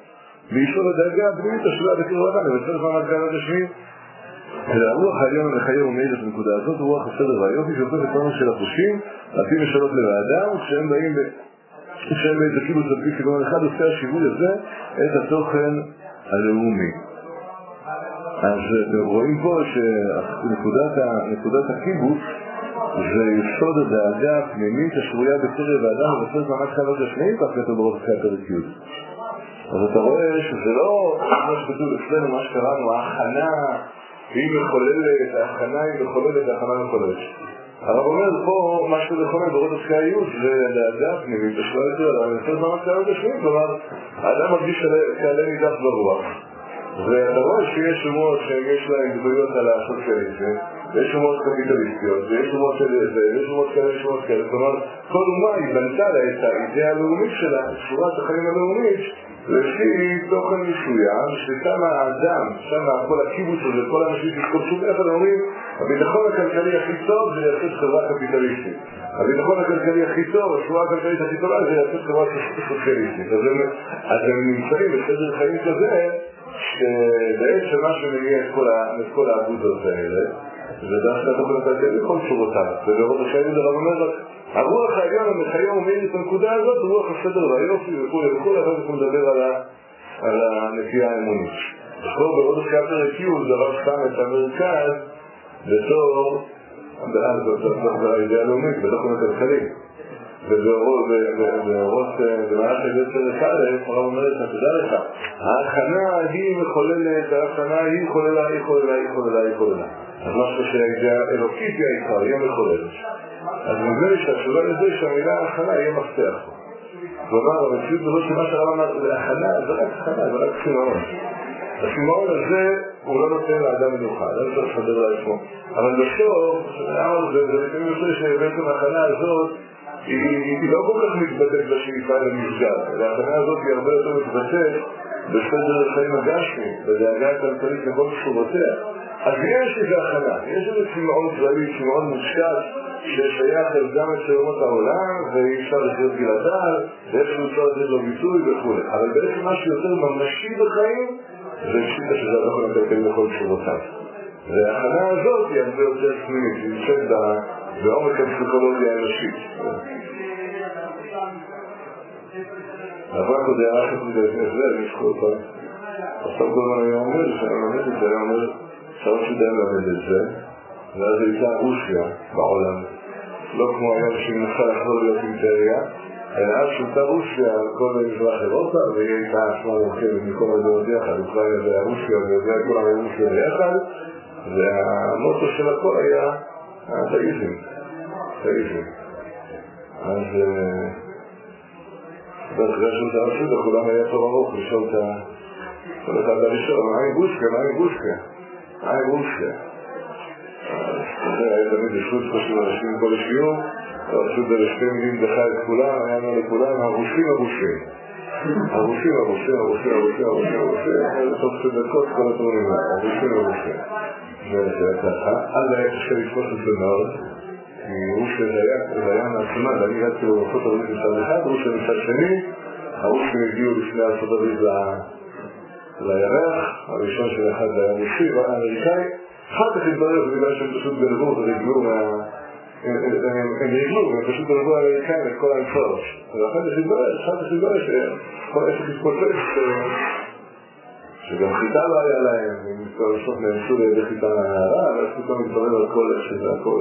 וישאול הדאגה הפנימית השולה בקרב האדם, ובצד זמן הקהל הגשמי. אלא הרוח העליון המחיה ומעיד את הנקודה הזאת, הוא רוח הסדר והיופי שעושה את עצמם של החושים, על פי משאלות לב האדם, וכשהם באים זה כאילו תדליק סגנון אחד, עושה השיווי הזה את התוכן הלאומי. אז רואים פה שנקודת הקיבוץ זה יסוד הדאגה הפנימית השרויה בקרב האדם ובצד זמן הקהל הגשמי, כך כתוב ברוח הפרק י'. אז אתה רואה שזה לא מה שכתוב אצלנו, מה שקראנו, ההכנה היא מחוללת, ההכנה היא מחוללת, ההכנה מחוללת. הרב אומר פה, מה שזה חולה בראות הסקאיות, זה דאגה פנימית, השוואה יותר, אבל אני חושב מה קרה בשביל, כלומר, האדם מרגיש כעלה נידף ברוח. ואתה רואה שיש שמות שיש להם גדויות על הסוציאליזם, ויש שמות קפיטליסטיות, ויש שמות של זה, ויש שמות כאלה, שמות כאלה, כלומר, כל אומה היא בנתה לה את האידאה הלאומית שלה, את שורת החיים הלאומית, לפי תוכן מסוים, ששם האדם, שם כל הקיבוץ הזה, כל האנשים שתקוצו ביחד אומרים, הביטחון הכלכלי הכי טוב זה יעשית חברה קפיטליסטית. הביטחון הכלכלי הכי טוב, השורה הכלכלית הכי טובה זה יעשית חברה סוציאליסטית. אז הם נמצאים בסדר חיים כזה, שבעצם מה שמניע את כל העבודות האלה, זה דווקא התוכן הכלכלי כל צורותיו. וברוב השאלה הרב אומר, הרוח העליון המחיה ומעיד את הנקודה הזאת, רוח הסדר והיופי וכו', אבל אנחנו נדבר על הנטייה האמונית. פה ברוב הפרק י' דבר שם את המרכז בתור האידאה הלאומית, בתוכן הכלכלי. במהלך של א', הרב אומר את תדע לך, ההכנה היא מחוללת, ההכנה היא חוללה. אז משהו שהאידאה האלוקית היא העיקר, היא המחוללת. אז נדמה שהתשובה לזה שהמילה ההכנה יהיה מפתח. כלומר, המציאות בזאת שמה שהרב אמר, ההכנה זה רק הכנה, זה רק סימאון. הסימאון הזה הוא לא נותן לאדם מיוחד, לא צריך לסדר לעצמו. אבל בסוף, זה לפעמים יוצא שבעצם ההכנה הזאת היא לא כל כך מתבטאת בשאיפה למסגר, ההכנה הזאת היא הרבה יותר מתבטאת בסדר החיים הגשמי, בדאגה הכלכלית לכל שורותיה. אז יש איזה הכנה, יש איזה סימאון כללי, סימאון מושקט ששייך גם את שאומות העולם ואי אפשר לחיות בלעדיו ואיכשהו אפשר לתת לו ביטוי וכו'. אבל בעצם מה שיותר ממשי בחיים זה פשיטה שזה התוכן הכלכלי לכל שורותיו. וההכנה הזאת היא הרבה יותר פנימית, היא נמצאת בעומק הפסיכולוגיה האנושית. אבל רק עוד הערה שכתוב לפני זה, אני אשכו אותה. עכשיו כל הזמן היה אומר, שאני מלמד את זה, היה אומר שלא שדאי מלמד את זה, ואז הייתה רוסיה בעולם. לא כמו היום שמנסה לחזור להיות אימפריה, אלא אז שולטה רוסיה על כל מזרח אירופה, והיא הייתה עצמה מורכבת מכל הדעות יחד, אוקראינה זה הרוסיה, וזה כל הרוסיה ביחד, והמוטו של הכל היה התאיזם. אז אחרי שולטה רוסיה, כולם היה טוב ארוך לשאול את כל אחד הראשון, מהי בוסקה? היה תמיד ישרות חושב אנשים כל השיעור, הרשות בלשתי מילים דחה את כולם, היה אומר לכולם, הרוסים, תוך שדקות כל התורנים, הרוסים. וזה ככה, אז היה קשה לתפוס את זה מאוד, כי רוסיה זה היה מעצמה, ואני רצתי בארצות הברית מצד אחד, רוסיה מצד שני, הרוסים הגיעו לפני ארצות הברית לירח, הראשון של אחד היה רוסי והאמריקאי, אחר כך התברר, בגלל שהם פשוט גנבו הם פשוט גנבו האמריקאים את כל האמצעות. ואחר כך התברר שכל עסק התפוצץ, שגם חיטה לא היה להם, והם בסוף נאנסו לידי חיטה מהערה, ואז פתאום התברר על כל איך שזה הכל.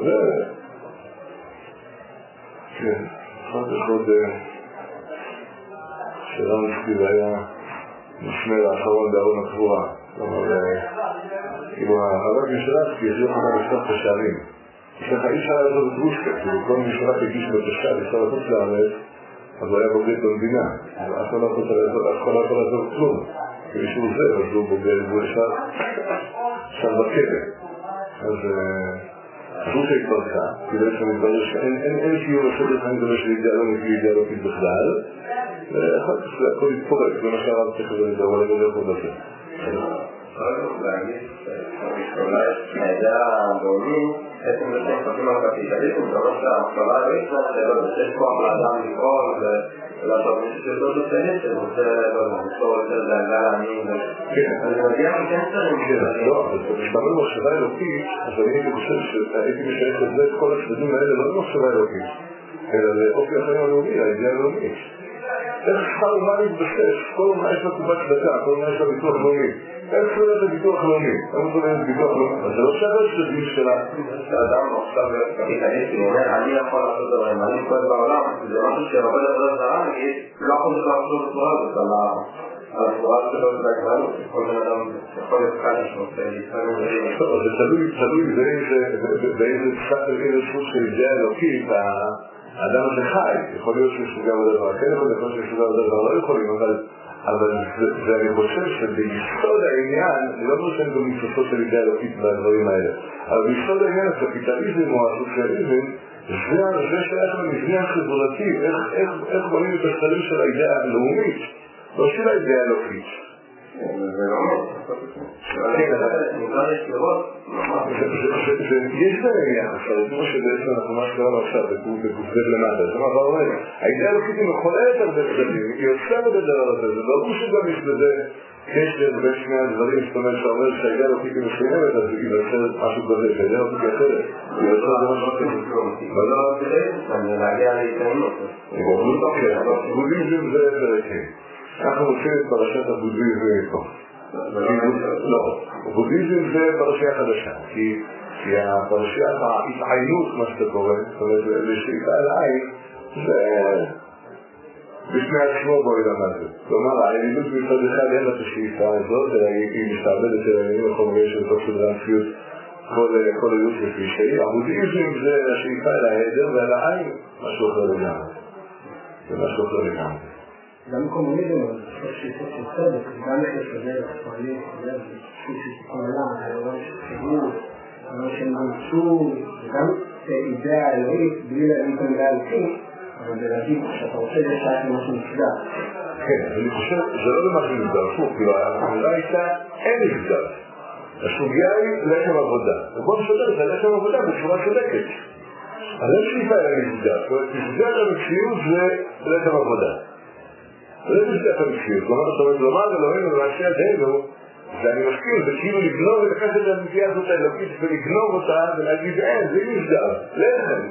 כן, אחר כך עוד שרנסקי היה משמר האחרון בארון הקבורה. כלומר, כאילו הרב משרנסקי יש לך לפתוח את השערים. יש לך איש היה לעשות את רוסקה, כאילו כל משרק הגיש לו את השער, יש לו לחוץ לארץ, אז הוא היה בוגד במדינה. אף אחד לא יכול לעשות כלום. כשהוא זה, אז הוא בוגד, והוא ישר בכלא. אז רוסיה התברכה, כי בעצם מתברר שאין קיום לסדר חיים כזה של אידיאלוגית בכלל, ואחר כך זה הכל התפורק, זה מה שהרב צריך לזה, אבל אני לא יכול לדבר. צריך להגיד שאולי הידע הגאוני בעצם זה שחקים על הקפיטליזם, זה לא שההפשרה הראשונה שלו, שיש כוח לאדם לפעול לעשות מישהו שטוב לציין שרוצה למצוא יותר דאגה לעניים אני מגיע מכן צרים לא, אבל כשאתה אומר מחשבה אלוקית אז אני הייתי חושב שהייתי משייך את זה כל הצדדים האלה לא למחשבה אלוקית אלא לאופי החיים הלאומי, האידאה הלאומית איך שכר אומה להתבסס, כל אומה יש לה קופת צדקה, כל אומה יש לה ביטוח לאומי איך זה לא ביטוח לאומי? איך זה לא ביטוח לאומי? אז זה לא שווה שתדעים שלה האדם עכשיו קפיטליסטי, הוא אומר, אני יכול לעשות דברים, אני פועל בעולם זה משהו שהרבה לדבר זרה, נגיד, לא יכול לעשות את התורה הזאת על התורה שלו והגבלות כל בן אדם יכול להיות כאן שעושה זה תלוי באיזה סוג של אידאה אלוקית האדם הזה חי, יכול להיות שיש גם לדבר כן, יכול להיות שיש גם לדבר לא יכולים, אבל אני חושב שביסוד העניין, אני לא חושב גם מסוסות של אידאה אלוקית בדברים האלה, אבל ביסוד העניין הקפיטליזם או הסוציאליזם זה שייך למבנה החברתי, איך בונים את השלבים של האידאה הלאומית, לא של האידאה האלוקית. זה לא יש ביניהם יחס, כמו שבעצם אנחנו מה שקראנו עכשיו בקופת למטה, זה מה אומר, האידאה האלוקית היא מחוללת על בצדדים, היא יוצרת את הדבר הזה, זה ברור שגם יש בזה קשר בין שני הדברים, זאת אומרת שאומר שהאידאה האלוקית היא מסוימת, אז היא יוצרת משהו כזה, שהאידאה האלוקית היא אחרת, היא יוצרת משהו כזה. אבל לא זה להגיע להתעיינות. בודהיזם זה פרקים. אנחנו רוצים את פרשת הבודהיזם איתו. לא, בודהיזם זה פרשייה חדשה, כי הפרשיית ההתעיינות, מה שאתה קורא, זאת אומרת, לשאיפה אליי, זה בשני עצמו בעולם הזה. כלומר, העלילות מצד אחד אין לה את השאיפה הזאת, היא משתעבדת אל העניינים החומריים של תוך סדרי המציאות כל עדות לפי שהיא. הבודהיזם זה השאיפה אל ההיעדר ואל העין, משהו אחר לגמרי. זה משהו אחר לגמרי. גם קומוניזם, אבל זה שאיפות של צדק, גם לסדר את הפועלים, זה סוג של תיקון עולם, העולם של חירות, העולם של מנצור, וגם אידאה אלוהית, בלי להגיד את המילה אלוקית, אבל זה להגיד שאתה רוצה לשעת למשהו נפגע. כן, אני חושב, זה לא למשהו נפגע, הפוך, כאילו, האמירה הייתה, אין נפגע. הסוגיה היא לחם עבודה. ובוא נסדר את הלחם עבודה בצורה צודקת. אז אין שאיפה אלה נפגע, זאת אומרת, נפגע המציאות זה לחם עבודה. זה נפגע המציאות, לומר אלוהים ולמעשה ידינו, ואני מסכים, זה כאילו לגנוב ולקחת את הנפייה הזאת האלוקית ולגנוב אותה ולהגיד אין, זה נפגע. לחם,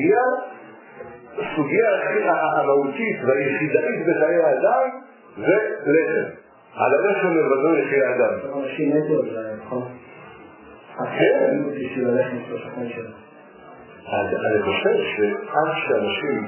הסוגיה המהותית והיחידאית בחיי האדם זה לחם. על הלחם לבדו יחי האדם. אנשים נטו זה נכון? כן. בשביל הלחם של השכן שלו. אני חושב שעד שאנשים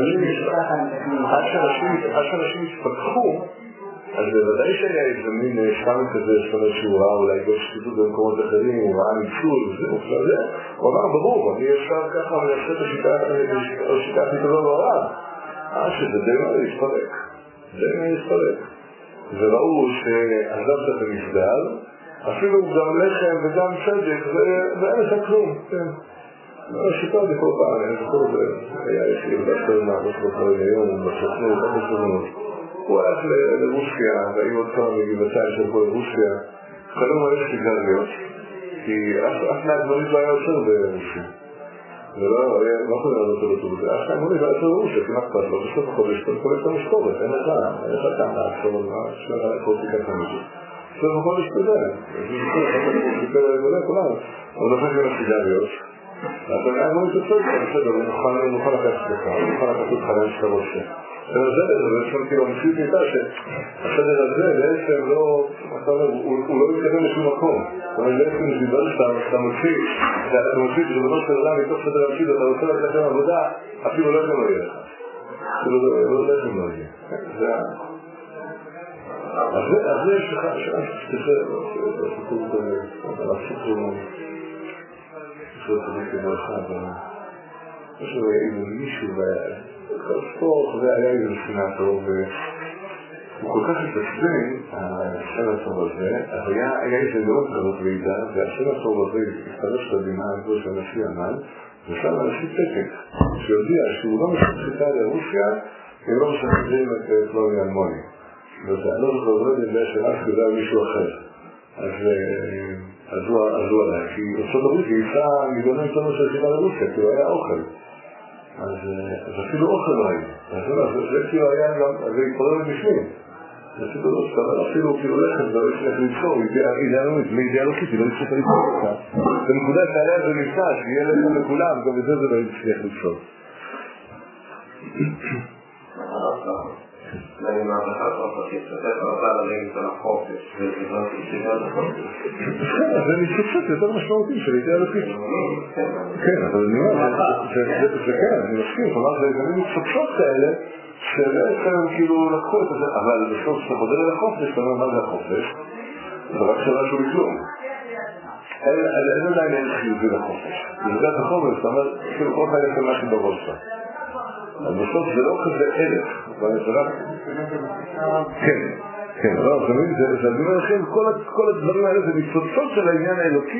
יתפתחו, אז בוודאי שהיה איזה מין שם כזה, זאת אומרת שהוא ראה אולי גם שחיתות במקומות אחרים, הוא ראה ניצול וזהו, כזה, הוא אמר ברור, אני אפשר ככה ולעשה את השיטה הכי טובה בעולם, שזה די מה להתפרק, וראו שעזבת את המסגל, אפילו גם לחם וגם צדק, ואין לך כלום, כן. השיטה זה כל פעם, אני זוכר את זה, היה יחיד לעשות מעבוד בכל היום, בסוכנות, בסוכנות. הוא הלך לרוסיה, והיו עוד כמה מגבעתיים של כל רוסיה, קנו מלא סיגריות, כי אף מהדברים לא היה יוצר ברוסיה. ולא יכול לעלות אותו בזה, אף מהדברים לא היה יוצר ברוסיה, כמעט פת לו, בסוף החודש, אתה קולט את המשכורת, אין לך טעם לעצור, שלך לעקוב תיקח למישהו. בסוף החודש כזה, אבל נופק בין הסיגריות, אז אני אמור להתעצור, בסדר, הוא נוכל לקחת לך, הוא נוכל לקחת אותך לאן שאתה רוצה. זה בעצם כאילו המציאות הייתה שהסדר הזה בעצם לא, הוא לא מתקדם לשום מקום. זאת אומרת, בעצם זה דבר שאתה מוציא שבדור של עולם מתוך סדר המציאות, אתה רוצה לקחת לכם עבודה, אפילו לא יכולים להגיע לך. אפילו לא יכולים להגיע. אז זה יש לך שתכף, הסיפור כזה, הסיפור כזה אחד, יש לו איזה מישהו ספורט, והיה איזה סנאטור, והוא כל כך התעצבן, הסנאטור הזה, אז היה איזה מאוד כזאת ועידה, והסנאטור הזה הסתרש את הבינה הזו של הנשיא עמד, ושם הנשיא פתק, שיודע שהוא לא משחקה לרוסיה, הם לא משחקים את פלוני אלמוני. ואני לא זוכר עוד את זה שרק כזה מישהו אחר. אז הוא עלה, כי ארצות הברית גייסה מיליוני טונות של חיבה לרוסיה, כי הוא היה אוכל. אז אפילו אוכל לא היה. זה כאילו היה גם, זה התפורר מבפנים. זה אפילו לא סתם, אפילו כאילו לחם, זה לא יצליח ליצור, אידיאל אלוקית, היא לא הצליחה ליצור אותה. בנקודה שעליה זה נמצא, שיהיה לחם לכולם, גם בזה זה לא יצליח ליצור. ואני מהבחר פרטית, שתף הרבה לרגע של החופש, ולבנות שוויון החופש. זה ניצוצות יותר משמעותיים של אידיאל אלוקית. כן, אבל אני אומר, זה כן, אני מסכים, כלומר, זה גם ניצוצות כאלה, שבעצם כאילו לקחו את זה, אבל בסוף שאתה חוזר אל החופש, אתה אומר מה זה החופש? זה רק שאלה שהוא בכלום. אין עדיין אין חיובי לחופש. זה את החופש, אתה אומר, כאילו כל חייל יש משהו בראש שלך. אז בסוף זה לא כזה ערך, אבל זה רק... כן, לא, זה אומר לכם, כל הדברים האלה זה ניצוצות של העניין האלוקי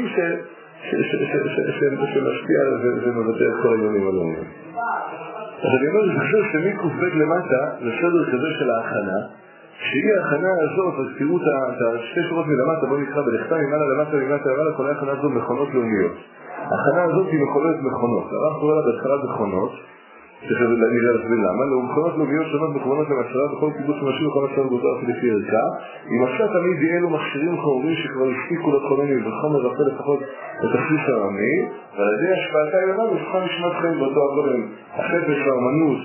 שמשפיע ומבטא את כל העניינים הלאומיים. אז אני אומר, אני חושב שמקופק למטה זה סדר כזה של ההכנה, שהיא ההכנה הזאת, אז תראו את השתי שורות מלמטה, בוא נקרא בלכתה ממעלה למטה למטה למעלה, כל ההכנה הזאת מכונות לאומיות. ההכנה הזאת היא מכונת מכונות, הרב קורא לה בהתחלת מכונות, צריך להגיד להסביר למה, למכונות לאומיות שונות מכוונות למצרה, בכל קיבוץ ומשאיר וכל מצרה בגודל אפילו לפי ערכה, אם עשה תמיד יהיה לו מכשירים חומרים שכבר הספיקו לכוננים וחומר רפא לפחות את התכסיס העממי, ועל ידי השפעתה עליונה נוסחה נשמת חיים באותו הגורם, החפש והאמנות,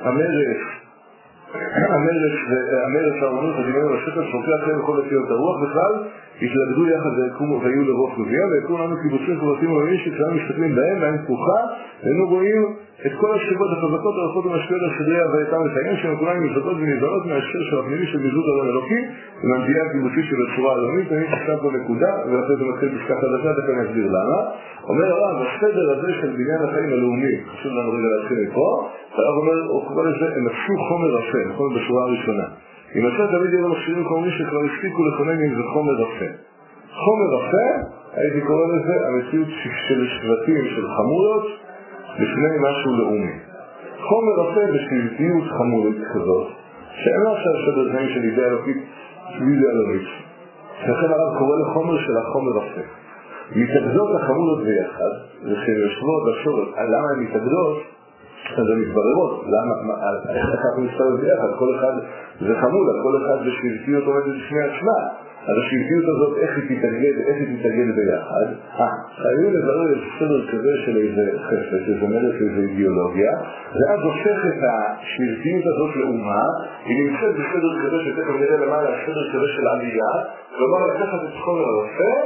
המרץ והאמנות, הדמיון והשפש, שורקי החיים וכל לפיות הרוח בכלל, התלכדו יחד והיו לרוח נביאה, ויקרו לנו קיבוצים חברתיים ומאמינים שכשאנו מסתכלים בהם, בעין פקוחה, היינו רואים את כל הסיבות החזקות הרחות ומשפיעות על סדרי הווייתם וחיים, שהם כולם מזדות ונזדות מהשיר של הפנימי של מיזוג הרון אלוקי, ומנביאה הקיבוצית של הצורה הלאומית, אני חושב פה נקודה, ואחרי זה מתחיל פסקה חדשה, דקה נסביר למה. אומר הרב, הסדר הזה של בניין החיים הלאומי, חשוב לנו רגע להתחיל מפה, הרב אומר, הוא קורא לזה, הם עשו חומר רפא, נכון בשורה הראשונה. אם עשה תמיד יהיו מכשירים חומרים שכבר הספיקו לכונן אם זה חומר רפא. חומר רפא, הייתי קורא לזה, המציאות של שבטים של חמולות, לפני משהו לאומי. חומר רפא בשבטיות חמורית כזאת, שאין עכשיו סדר חיים של אידאה אלוקית, אידאה אלוקית. לכן הרב קורא לחומר של החומר רפא. מתאגדות החמולות ביחד, וכשהן יושבות בשורש, למה הן מתאגדות? אז הן מתבררות, איך אנחנו מסתובב ביחד, כל אחד זה חמולה, כל אחד זה שבטיות עומדת לפני עצמה, אז השבטיות הזאת איך היא תתאגד ביחד? חייבים לברר איזה סדר כזה של איזה חפש, איזה מלך, איזה אידיאולוגיה, ואז הופך את השבטיות הזאת לאומה, היא נמצאת בסדר כזה שתכף נראה למעלה, סדר כזה של עלייה, כלומר לקחת את חומר הרופא,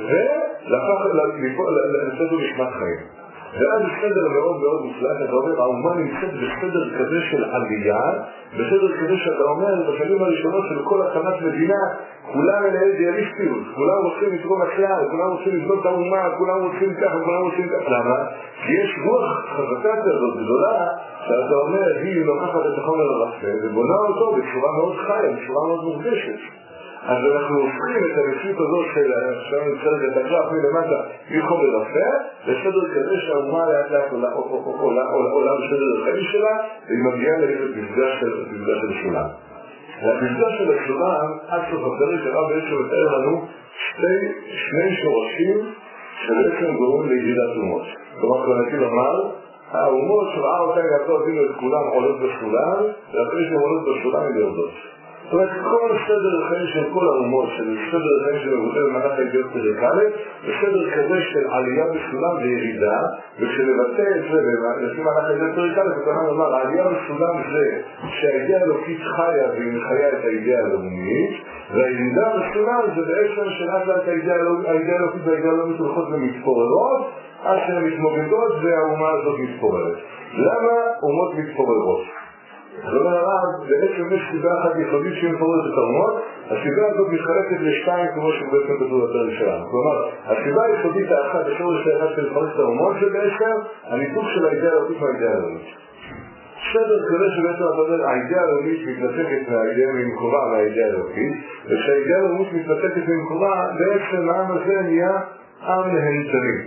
ולצאת לו נשמת חיים. ואז בסדר מאוד מאוד מופלט, אתה אומר, האומה נמצאת בסדר כזה של עלייה, בסדר כזה שאתה אומר, בשנים הראשונות של כל הקמת מדינה, כולם אלה אידיאליסטיות, כולם רוצים לתרום הכלל, כולם רוצים לבנות את האומה, כולם רוצים ככה, כולם רוצים ככה. למה? כי יש רוח חזקה כזאת גדולה, שאתה אומר, היא לוקחת את החומר הרפא, ובונה אותו בצורה מאוד חיה, בצורה מאוד מורגשת. אז אנחנו הופכים את המציאות הזאת של עכשיו נצטרך את הגרף מלמטה מחומר רפא לסדר כזה שהאומה לאט לאט עולה בסדר החיים שלה והיא מגיעה לפסגה של שולם. והפסגה של השולם עד סוף הפרק הרב בעצם מתאר לנו שני שורשים שבעצם גורמים לירידת אומות. כלומר כלנתיב אמר האומות שראה אותה יעשו עשינו את כולם עולות בסולם ואחרי שהן עולות בסולם הן יורדות. זאת אומרת, כל סדר החיים של כל האומות, של סדר החיים של מבוטל במהלך האידיאות פרקלת, זה סדר כזה של עלייה בסולם וירידה, וכשנבטא את זה לפי מהלך האידיאות פרקלת, אתה אומר, העלייה בסולם זה שהאידיאה האלוקית חיה והיא מחיה את האידיאה הלאומית, והירידה בסולם זה בעצם שלאט לאט האידיאה האלוקית והאידיאה הלאומית הולכות ומתפוררות, עד שהן מתמוגגות והאומה הזאת מתפוררת. למה אומות מתפוררות? זאת אומרת, בעצם יש סיבה אחת יסודית שמפוררת את האומות, הסיבה הזאת מתחלקת לשתיים כמו שבעצם כתוב בפרק שלנו. כלומר, הסיבה היסודית האחת, השורש האחד של לפרק את האומות, זה בעצם הניתוק של האידיאה הלאומית מהאידיאה הלאומית. סדר כזה שבעצם אתה אומר, האידיאה הלאומית מתנתקת מהאידיאה ממקורה מהאידיאה הלאומית, וכשהאידיאה הלאומית מתנתקת ממקורה, בעצם העם הזה נהיה עם נהנתני.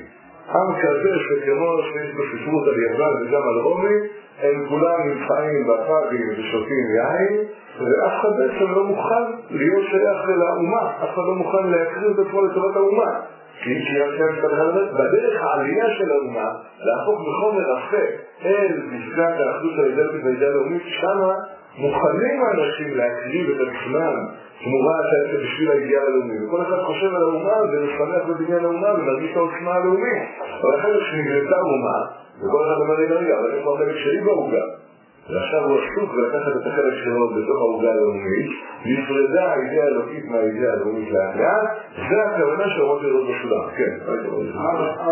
עם כזה שכמו שיש בספרות על יוון וגם על רומי, הם כולם נמצאים בפאבים ושותים יין, ואף אחד בעצם לא מוכן להיות שייך לאומה, אף אחד לא מוכן להקריב את עצמו לטובת האומה. כי בדרך העלייה של האומה, להפוך מחומר רפה אל מפגן האחדות של האידאולוגית והאידאה הלאומית, שמה מוכנים האנשים להקריב את עצמם תמורה שעצם בשביל האידאה הלאומית. וכל אחד חושב על האומה ולשמח בבניין האומה ומרגיש את העוצמה הלאומית. אבל אחרי שנגלתה האומה, וכל אחד אומר רגע, אבל איפה החלק שלי בעוגה? ועכשיו הוא עסוק ולקחת את החלק שלו בתוך העוגה הלאומית, נפרדה האידאה האלוקית מהאידאה הלאומית לאט, זה הכוונה שאומרות לראות בסולם. כן, הייתי רואה את זה.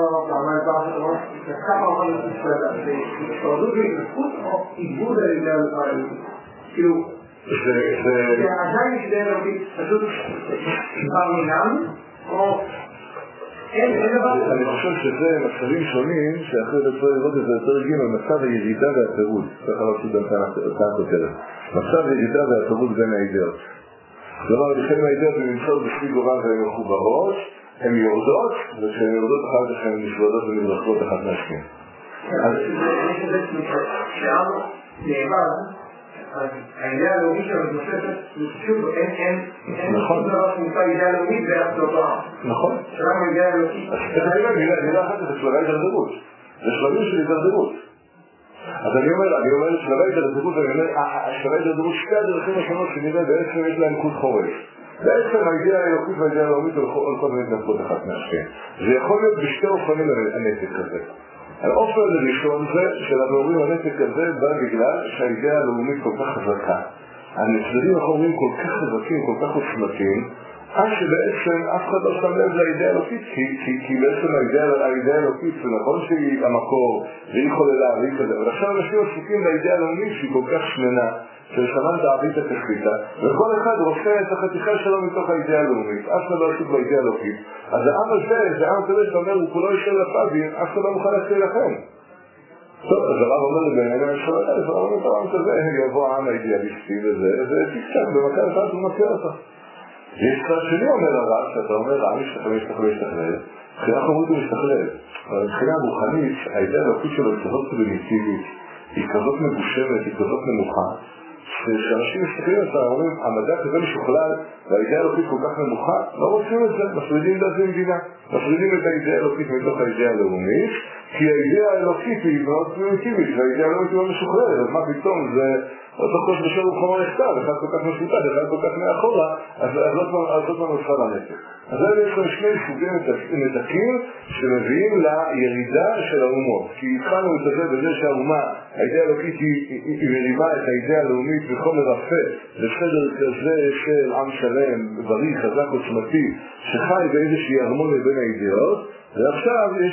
כמה אבל זה התפרדות והתנתקות או עיבוד האידאה הלאומית? כאילו, זה עדיין אידאה הלאומית פשוט מינם, או אני חושב שזה מצבים שונים שאחרי זה צריך לראות את זה יותר רגיל על מצב הירידה והפירוד. ככה לא שגם כאן כותרת. מצב הירידה והפירוד בין האידאות. כלומר, לכן האידאות הן נמצאות בסביב גורם והן מחוברות, הן יורדות, וכשהן יורדות אחר כך הן נפרדות ונדרכות אחת מהשנייה. יש איזה שער נאבד, אז האידאה הלאומית שלנו נוספת, שוב, אין שום דבר שנמצא אידאה לאומית ביחד לאותו עם. נכון. שלנו האידאה הלאומית. אז תכף מילה אחת זה שלבי הידרדרות. זה שלבים של הידרדרות. אז אני אומר שלבי הידרדרות, ואני אומר, שלבי הידרדרות שתי הדרכים השונות שנראה בעצם יש להם קוד חורש. בעצם האידאה האלוקית והאידאה הלאומית הולכות ונתנתקות אחת מהשנייה. זה יכול להיות בשתי אופנים הנתק הזה. האופן הראשון זה שאנחנו אומרים הנתק הזה בא בגלל שהאידאה הלאומית כל כך חזקה. הנצדדים החומרים כל כך חזקים, כל כך עוצמתיים, עד שבעצם אף אחד לא שם לב לאידאה האלוקית, כי בעצם האידאה האלוקית זה נכון שהיא המקור, והיא חוללה, והיא כזה, אבל עכשיו אנשים עסוקים לאידאה הלאומית שהיא כל כך שמנה, ששמן תעבית התחליטה, וכל אחד רוצה את החתיכה שלו מתוך האידאה הלאומית, אף אחד לא עסוק באידאה האלוקית. אז העם הזה, זה עם כזה שאומר, הוא כולו ישר לפאבים, אף אחד לא מוכן להציע לכם. טוב, אז הרב אומר בעניין הממשלה, אז הרב אומר, העם כזה, יבוא העם האידיאליסטי וזה, ותקצת, במכה אחת הוא מציע אותה. יש צד שני אומר הרב, שאתה אומר, העם משתכלל, מבחינה חומרית הוא משתכלל, אבל מבחינה רוחנית, האידאה האלוקית שלו היא כזאת פרימיטיבית, היא כזאת מבושמת, היא כזאת נמוכה, שאנשים מסתכלים על אומרים, המדע כזה משוכלל והאידאה האלוקית כל כך נמוכה, לא רוצים את זה, מפרידים דעת למדינה, מפרידים את האידאה האלוקית מתוך האידאה הלאומית, כי האידאה האלוקית היא מאוד פרימיטיבית, והאידאה הלאומית היא מאוד משוכללת, אז מה פתאום זה אותו קוש בשור וחומר נכתב, אחד כל כך מפותח, אחד כל כך מאחורה, אז זאת נוצרה לנתק. אז אלה יש לנו שני סוגי נתקים שמביאים לירידה של האומות. כי התחלנו את זה בזה שהאומה, האידאה האלוקית היא מרימה את האידאה הלאומית בחומר רפה, בסדר כזה של עם שלם, בריא, חזק, עוצמתי, שחי באיזושהי הרמוניה בין האידאות, ועכשיו יש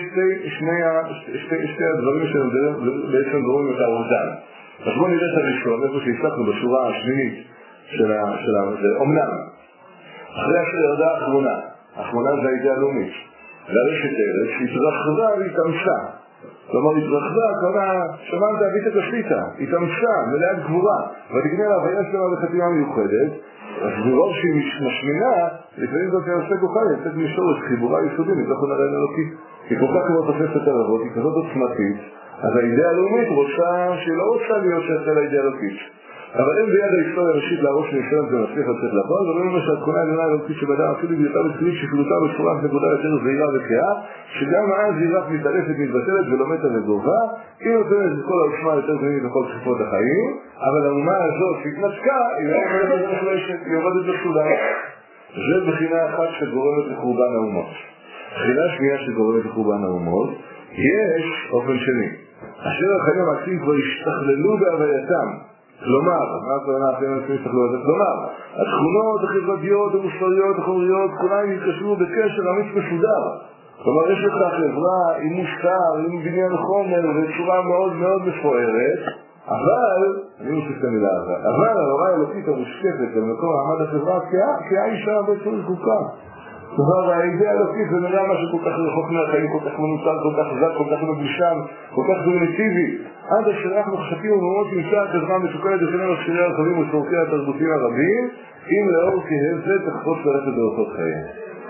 שתי הדברים שבעצם דברים את האורדן. אז בואו נראה את הראשון, איפה שהצלחנו בשורה השמינית של זה, אומנם, אחרי הירידה האחרונה זה האידאה הלאומית, לרשת ארץ שהתרחבה והתאמצה, כלומר התרחבה, כלומר שמעת אבית את השליטה, התאמצה, מלאת גבורה, ותקנה לה ויש לה בחתימה מיוחדת, אז ברוב שהיא משמינה, לפעמים זאת יעשה כוחה, יצאת משורש חיבורה יסודי מתוך הנראה אלוקי, היא כל כך כמו תופסת הרבות, היא כזאת עוצמתית, אז האידאה הלאומית רוצה שהיא לא רוצה להיות שעשה לאידאה אלוקית. אבל אין ביד ההיסטוריה ראשית להראות שניסיון זה מצליח לצאת לפועל, ולא אומר שהתכונה העליונה האלוקית שבאדם אפילו ביותר בכלית שפלותה בצורה נקודה יותר זהירה וקריאה, שגם אז היא רק מתעלפת, מתבטלת ולומדת וגובה, היא נותנת את כל העוצמה יותר זמנית בכל דחיפות החיים, אבל האומה הזאת שהתנתקה, היא יורדת בסולם. זה בחינה אחת שגורמת לחורבן האומות. בחינה שנייה שגורמת לחורבן האומות, יש אופן שני. אשר החיים המעשים כבר השתכללו בהווייתם. כלומר, מה הכוונה אחרי אנשים יסתכלו על זה? כלומר, התכונות החברתיות, המוסריות, החומריות, כולן יתקשרו בקשר אמיץ מסודר. כלומר, יש לך חברה עם מוסר, עם בניין חומר, בצורה מאוד מאוד מפוארת, אבל, אני מוסיף את המילה אבל הרמה האלוקית המושקפת במקום מעמד החברה, כי האישה בעצם זקוקה. כלומר, האידאה האלוקית זה נראה משהו כל כך רחוק מהחיים, כל כך מנוצר, כל כך חזק, כל כך מבושם, כל כך פרימיטיבי. עד אשר אנחנו חשקים ומאוד שנמצא החברה מסוכנת לפני מכשירי הרכבים וצורכי התרבותיים הרבים, אם לאור כהב זה תחפוץ ללכת באורחות חיים.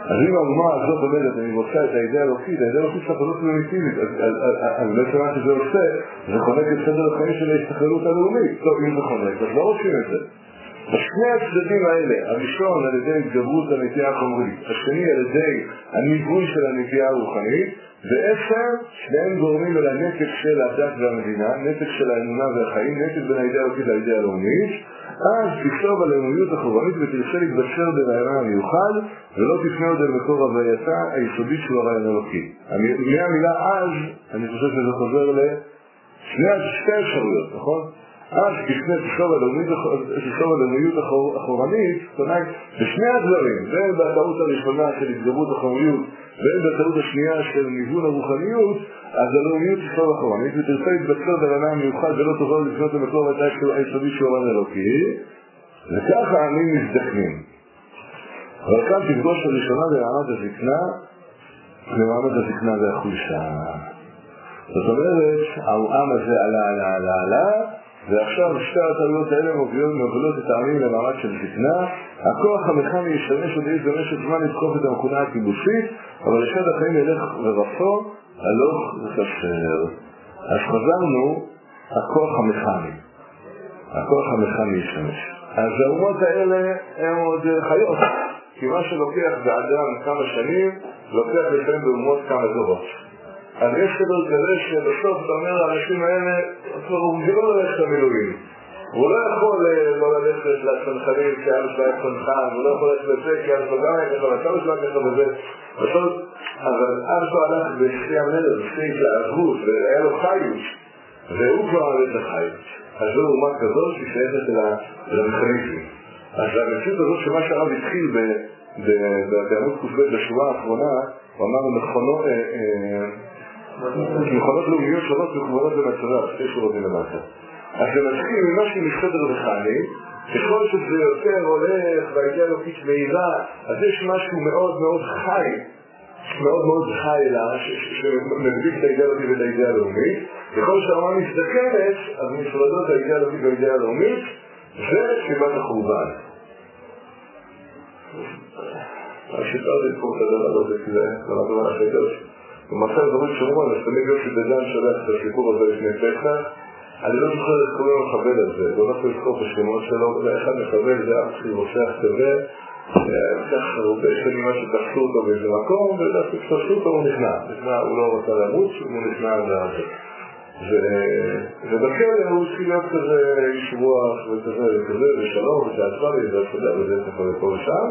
אז אם האומה הזאת אומרת, אני רוצה את האידאה האלוקית, האידאה האלוקית שלך לא פרימיטיבית, אז בעצם מה שזה עושה, זה חונק את סדר החיים של ההשתחררות הלאומית. טוב, אם זה חונק, אז לא רוצים את זה. בשני הצדדים האלה, הראשון על ידי התגברות הנטייה החומרית, השני על ידי הניגוי של הנטייה הרוחנית, ועשר, שניהם גורמים אל הנתק של הדת והמדינה, נתק של האמונה והחיים, נתק בין האידאה האלוקית לאידאה הלאומית, אז תכתוב על האמוניות החורבנית ותרצה להתבשר ברעיון המיוחד, ולא תפנה עוד אל מקור הווייתה היסודית של הרעיון האלוקי. מהמילה אז, אני חושב שזה חוזר לשתי אפשרויות, נכון? אז תפנה תכתוב על האמוניות החורבנית, זאת אומרת, בשני הדברים, בין בטעות הראשונה של התגברות החומריות, בין בטעות השנייה של ניוון הרוחניות, אז הלאומיות תכתוב החורבנית, ותרצה להתבשר ברעיון המיוחד ולא תוכל לפנות למקור הווייתה היסודית של הרעיון האלוקי, וככה העמים מזדקנים. אבל כאן תפגוש הראשונה ברמת הזקנה, ברמת הזקנה והחולשה. זאת אומרת, העם הזה עלה, ועכשיו שתי הטעויות האלה מובילות את העמים למעמד של זקנה. הכוח המכני ישמש עוד איש במשך זמן לתקוף את המכונה הקיבוצית, אבל לשד החיים ילך ורפוא, הלוך וחסר. אז חזרנו, הכוח המכני ישמש. אז האומות האלה הן עוד חיות, כי מה שלוקח באדם כמה שנים, לוקח לפעמים באומות כמה דורות. אז יש כדור כזה שבסוף אתה אומר לאנשים האלה, הוא לא ללכת למילואים. הוא לא יכול לא ללכת לצנחנים כי אבא שלה היה צנחן, הוא לא יכול ללכת לזה כי אבא שלה גם היה ככה, ואתה שלה ככה וזה. בסוף, אבל אבא שלה הלך בשתי המלך, בשתי התלהבות, והיה לו חיות, והוא כבר עלה את החיות. אז זו אומה כזאת ששייכת למכניסים. אז המציאות הזאת שמה שהרב התחיל בעמוד ק"ב בשורה האחרונה, הוא אמר מכונות לאומיות שונות מכוונות במצרה, שתי שורות למטה. אז זה מתחיל ממשהו מסדר מכני, ככל שזה יותר הולך והאידאה האלוקית מהירה, אז יש משהו מאוד מאוד חי, שמגביל את האידאה האלוקית ואת האידאה הלאומית. ככל שהאומה מזדקנת, אז נפרדות האידאה האלוקית והאידאה הלאומית, וסיבת החורבן. השיטה זה פה כזה לא זה כזה, לא דבר אחר. במסע דברים שמורה, אז תמיד יוסי דדן שלח את הסיפור הזה לפני פסח. אני לא זוכר איך קוראים לחבל הזה, לא נפל לזכור בשמות שלו, ואחד מחבל זה אח שלי רושח כזה, כך הרבה שנים מה שתחסו אותו באיזה מקום, ודווקא כשתחסו אותו הוא נכנע, הוא לא רוצה למות, הוא נכנע לזה. ובכלא הוא התחיל להיות כזה איש רוח וכזה, ושלום, ותעצרה לי, וזה פה ושם.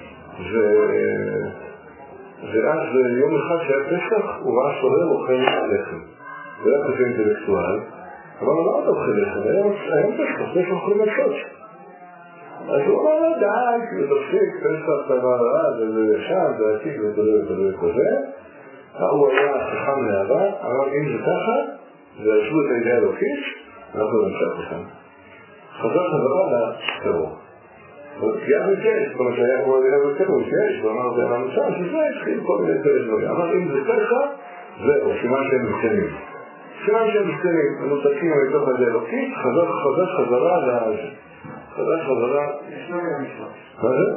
ואז יום אחד שהיה פסח, הוא ראה שורר אוכל לחם. זה היה כזה אינטלקטואל, אבל הוא לא אוכל לחם, היום פסח אוכלים מצות. אז הוא אמר לו, די, כי הוא תפסיק, פסח תמר, זה שם, זה עתיק וכזה. הוא היה חכם להבא, אמר, אם זה ככה, וישבו את האידאה האלוקית, אנחנו נמשך לכם. חזר חזרה לטרור. כי אז יש, זאת אומרת שהיה כמו היה בטרור, שיש, ואמר זה הממשל, שזה התחיל כל מיני דברים. אמר, אם זה ככה, זהו, סימן שהם מסכנים. מנותקים מתוך האידאה האלוקית, חזר חזרה לזה. יש לו משפט. מה זה?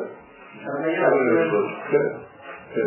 כן.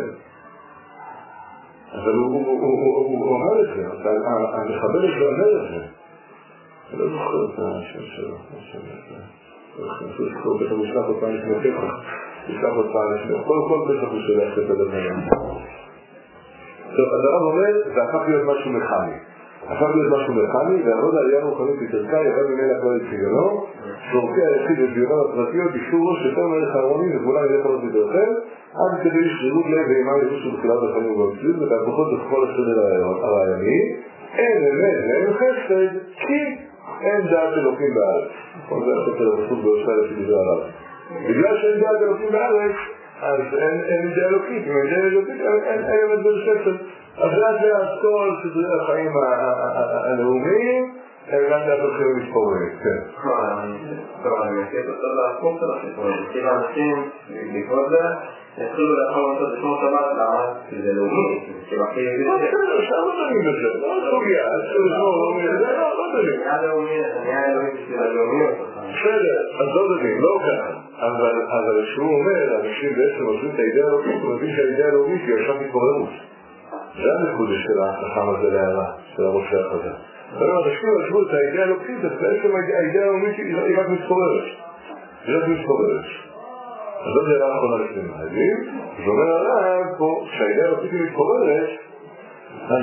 אבל הוא אמר את זה, המחבל הזה אומר את זה. אני לא זוכר את השם שלו. אני זוכר בטח הוא ישלח עוד פעם לפני פסח. כל פסח הוא שולח את הדבר. טוב, הדבר אומר, זה הפך להיות משהו מכני, ועבוד העלייה רוחנית בתרקה, יבד ממנה כל יציגנו, שורקי היחיד וזיונו הפרטיות, אישור ראש יותר מלך הרונים, וכולם ידע חלות בדרכם, עד כדי שרירות לב ואימה לבוש ובתחילת החיים ובמציאות, והתהפכות בכל הסדר הרעיוני, אין אמת ואין חסד, כי אין דעת אלוקים בארץ. כל זה הספר הפסוק בהושע לפי דברי הרב. בגלל שאין דעת אלוקים בארץ, אז אין אידאה אלוקית, אם אין אידאה אלוקית, אין אמת ברשת. אז לאט כל סדרי החיים הלאומיים, הם לאט הולכים ומתפוררים. טוב, אני מייחד אותו להפוך את הסיפור. כאילו אנשים, בעקבות זה, התחילו לאחור לעשות את כמו שבת, למה? כי זה לאומי, שבחי ידיד עכשיו לא דנים בזה, לא סוגיה, לא דנים. נהיה לאומי, נהיה אלוהי בשביל הלאומיות. בסדר, אז לא דנים, לא כאן. אבל כשהוא אומר, אנשים בעצם עושים את האידאה הלאומית, הוא מבין שהאידאה הלאומית היא עכשיו מתפוררות. זה הנקודה של החכם הזה להערה, של הרופא החזה. אבל אנשים עזבו את האידאה הלאומית, אז בעצם האידאה הלאומית היא רק מתפוררת. היא רק מתפוררת. אז זאת הערה האחרונה לפני מהדים, ואומר עליו פה, כשהאידאה הלאומית היא מתפוררת, אז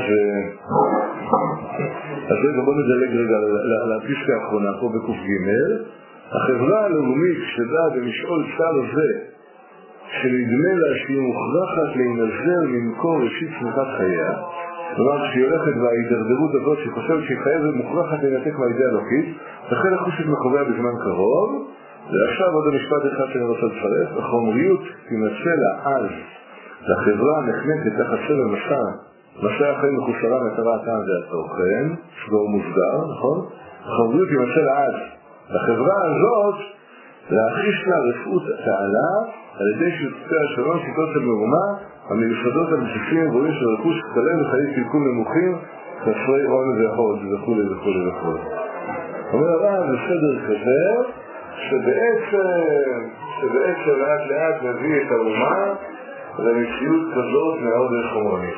בוא נדלג רגע לפסקה האחרונה פה בקוף ג' החברה הלאומית שדעה במשעול צה"ל הזה שנדמה לה שהיא מוכרחת להינזר ממקור ראשית צמיחת חייה, כלומר שהיא הולכת וההידרדרות הזאת שהיא חושבת שהיא חייבת מוכרחת להינתק מהאידאה האלוקית, תחל לחוש את מקוריה בזמן קרוב. ועכשיו עוד המשפט אחד שאני רוצה לפרט, החומריות תימצא לה אז לחברה נחנקת תחת סבל מסע החיים מחוסרה מטרה הטעם והתוכן, סגור מוסגר, נכון? החומריות תימצא לה אז לחברה הזאת להחיש לה רפאות התעלה על ידי שותפי השלום שיטות של מהומה המיוחדות על בסיסים גבוהים של רכוש קטנים וחיי קלקול נמוכים חסרי הון והוד וכו' וכו' וכו'. אומר הרב זה סדר כזה שבעצם לאט לאט מביא את האומה למציאות כזאת מאוד חומרנית.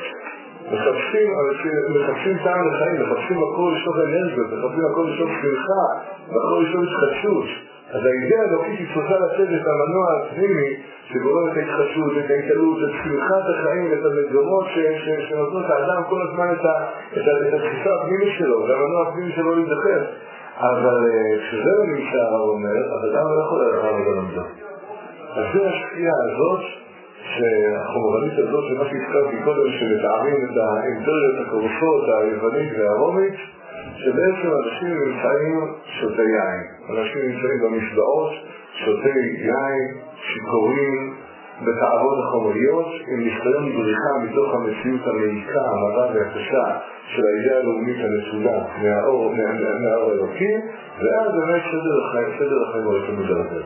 מחפשים טעם לחיים, מחפשים הכל לשתות אנרגיות, מחפשים הכל לשתות שמחה, הכל לשתות התחדשות. אז האידאה האלוקית היא צריכה לתת את המנוע הפנימי שגורם את ההתחדשות, את ההתעלות, את שמחת החיים, את המגמות שנותנות לאדם כל הזמן את התחיסה הפנימית שלו, והמנוע הפנימי שלו להיזכר. אבל כשזה לא נמצא, הרב אומר, אז אדם לא יכול לדבר על זה. אז זה השקיעה הזאת, שהחומרנית הזאת, שמה שהזכרתי קודם, שמתארים את האימפריות הקורסות, היוונית והרומית, שבעצם אנשים נמצאים שותי יין. אנשים נמצאים במסבעות, שותי יין, שיכורים, בתאוות החומריות, עם ניסיון בריחה מתוך המציאות המעיקה, המרה והקשה של האידאה הלאומית הנצולה מהאור האלוקי, ואז באמת סדר החיים הולך ומדרדר.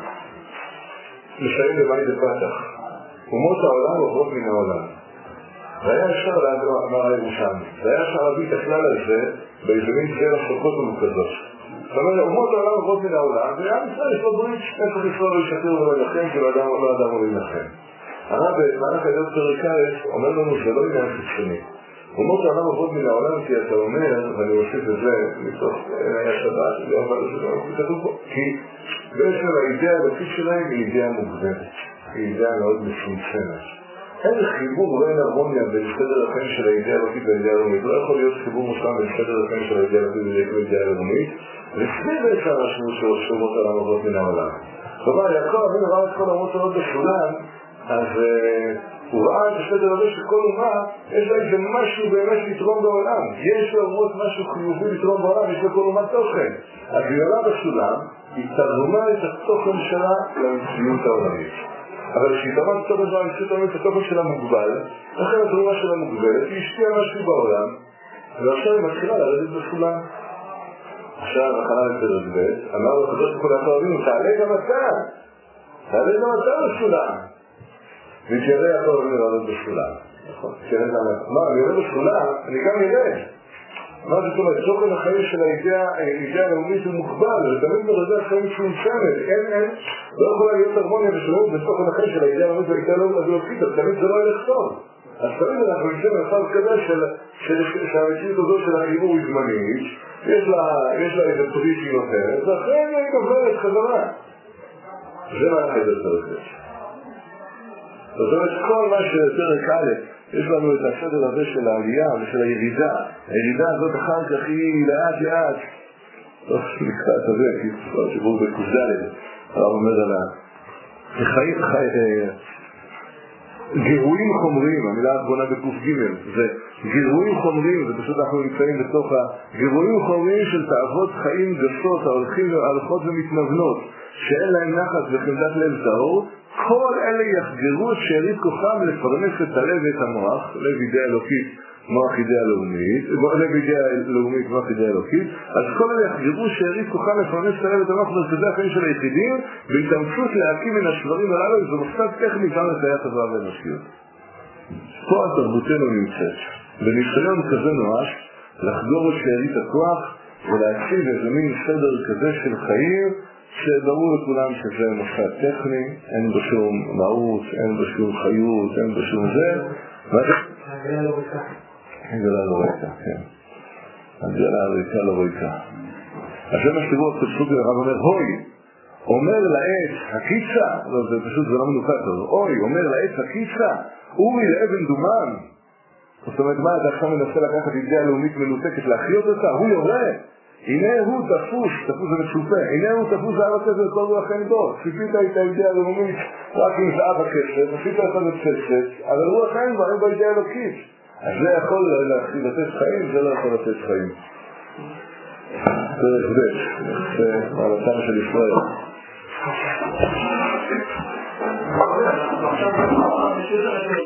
מסיים במאי דפתח. אומות העולם עוברות מן העולם. והיה אפשר אמר הירושלמי, והיה אפשר להביא את הכלל הזה באיזונים כאלה חלקות ומוקדות. זאת אומרת, אומות העולם עוברות מן העולם, ועם ישראל יש לו ברית, איפה ישראל לא ישתר ולא ילחם, כי לא אדם לא ילחם. הרב במהלך הידות פרק א' אומר לנו שלא עניין חיצוני. אומות העולם עוברות מן העולם כי אתה אומר, ואני מוסיף את זה מתוך השבת, כי בעצם האידאה האלוקית שלהם היא אידאה מוגבלת. היא אידאה מאוד מצומצמת. אין חיבור ואין הרמוניה בין סדר החיים של האידאה האלוקית והאידאה הלאומית. לא יכול להיות חיבור מושלם בין סדר החיים של האידאה האלוקית והאידאה הלאומית. לפני בעצם המשמעות של אומות העולם עוברות מן העולם. כלומר, יעקב אבינו ראה את כל אומות העולם בסולם, אז הוא ראה את הסדר הזה שכל אומה יש לה איזה משהו באמת לתרום בעולם. יש לה אומות משהו חיובי לתרום בעולם, יש לה כל אומה תוכן. אז היא עולה בסולם, היא תרגמה את התוכן שלה למציאות העולמית. אבל כשהיא תרמה את התוכן שלה למציאות העולמית, התוכן שלה מוגבל, לכן התרומה שלה מוגבלת, היא השקיעה משהו בעולם, ועכשיו היא מתחילה לרדת בסולם. עכשיו החלה לפרק ב' אמר לו הקדוש ברוך הוא ליעקב אבינו, תעלה גם אתה בסולם. ותראה יעקב אבינו לעלות בסולם. נכון? אני עולה בסולם, אני גם ארד. מה זאת אומרת? תוכן החיים של האידאה הלאומית הוא מוגבל, ותמיד מרזה החיים מצומצמת. לא יכולה להיות הרמוניה ושלמות בתוכן החיים של האידאה הלאומית והאידאה הלאומית, אז תמיד זה לא ילך טוב. אז תמיד אנחנו נמצאים במצב כזה שהמציאות הזאת של החיבור היא זמנית, יש לה איזה פריט שהיא נותנת, ואחרי היא גוברת חזרה. זה מה החדר פרק ב'. זאת אומרת, כל מה שפרק א', יש לנו את הסדר הזה של העלייה ושל הירידה. הירידה הזאת אחר כך היא לאט לאט. טוב, נקרא את הזה, כי זה שבו בקוזדלת. הרב אומר על גירויים חומריים, המילה האחרונה בקוף ג' זה גירויים חומריים, זה פשוט אנחנו נמצאים בתוך הגירויים חומריים של תאוות חיים גסות, ההולכות ומתנוונות, שאין להם נחת וחמדת לב טהור. כל אלה יחגרו את שארית כוחם לפרנס את הלב ואת המוח, לב אידאה אלוקית מוח אידאה לאומית, לב אידאה לאומית, מוח אידאה אלוקית, אז כל אלה יחגרו שארית כוחה לפרנס קרב את המוח מרכזי החיים של היחידים, בהתאמצות להקים מן השברים הללו, זה מוסד טכני גם לחיית הטבע והאנושיות. פה התרבותנו נמצאת, בניסיון כזה נואש, לחגור את שארית הכוח ולהציב איזה מין סדר כזה של חיים, שברור לכולם שזה מוסד טכני, אין בו שום מהות, אין בו שום חיות, אין בו שום זה. הגלה לא ריקה. הגלה לא ריקה, כן. הגלה הריקה לא ריקה. אז זה מה שתראו הפסוק הרב אומר, הוי, אומר לעץ הקיצה, לא, זה פשוט, זה לא מנוקת, הוי, אומר לעץ הקיצה, אורי לאבן דומן. זאת אומרת, מה, אתה עכשיו מנסה לקחת אידאה לאומית מנותקת, להחיות אותה? הוא יורה. הנה הוא תפוס, תפוס זה מצופה, הנה הוא תפוס זהב הכסף כל רוח חיים דור. ציפית את האידאה הלאומית רק עם זהב הכסף, עשית את המפססת, אבל רוח חיים כבר אין באידאה אלוקית. אז זה יכול לתת חיים, זה לא יכול לתת חיים. זה הסבש, זה מעלתם של ישראל.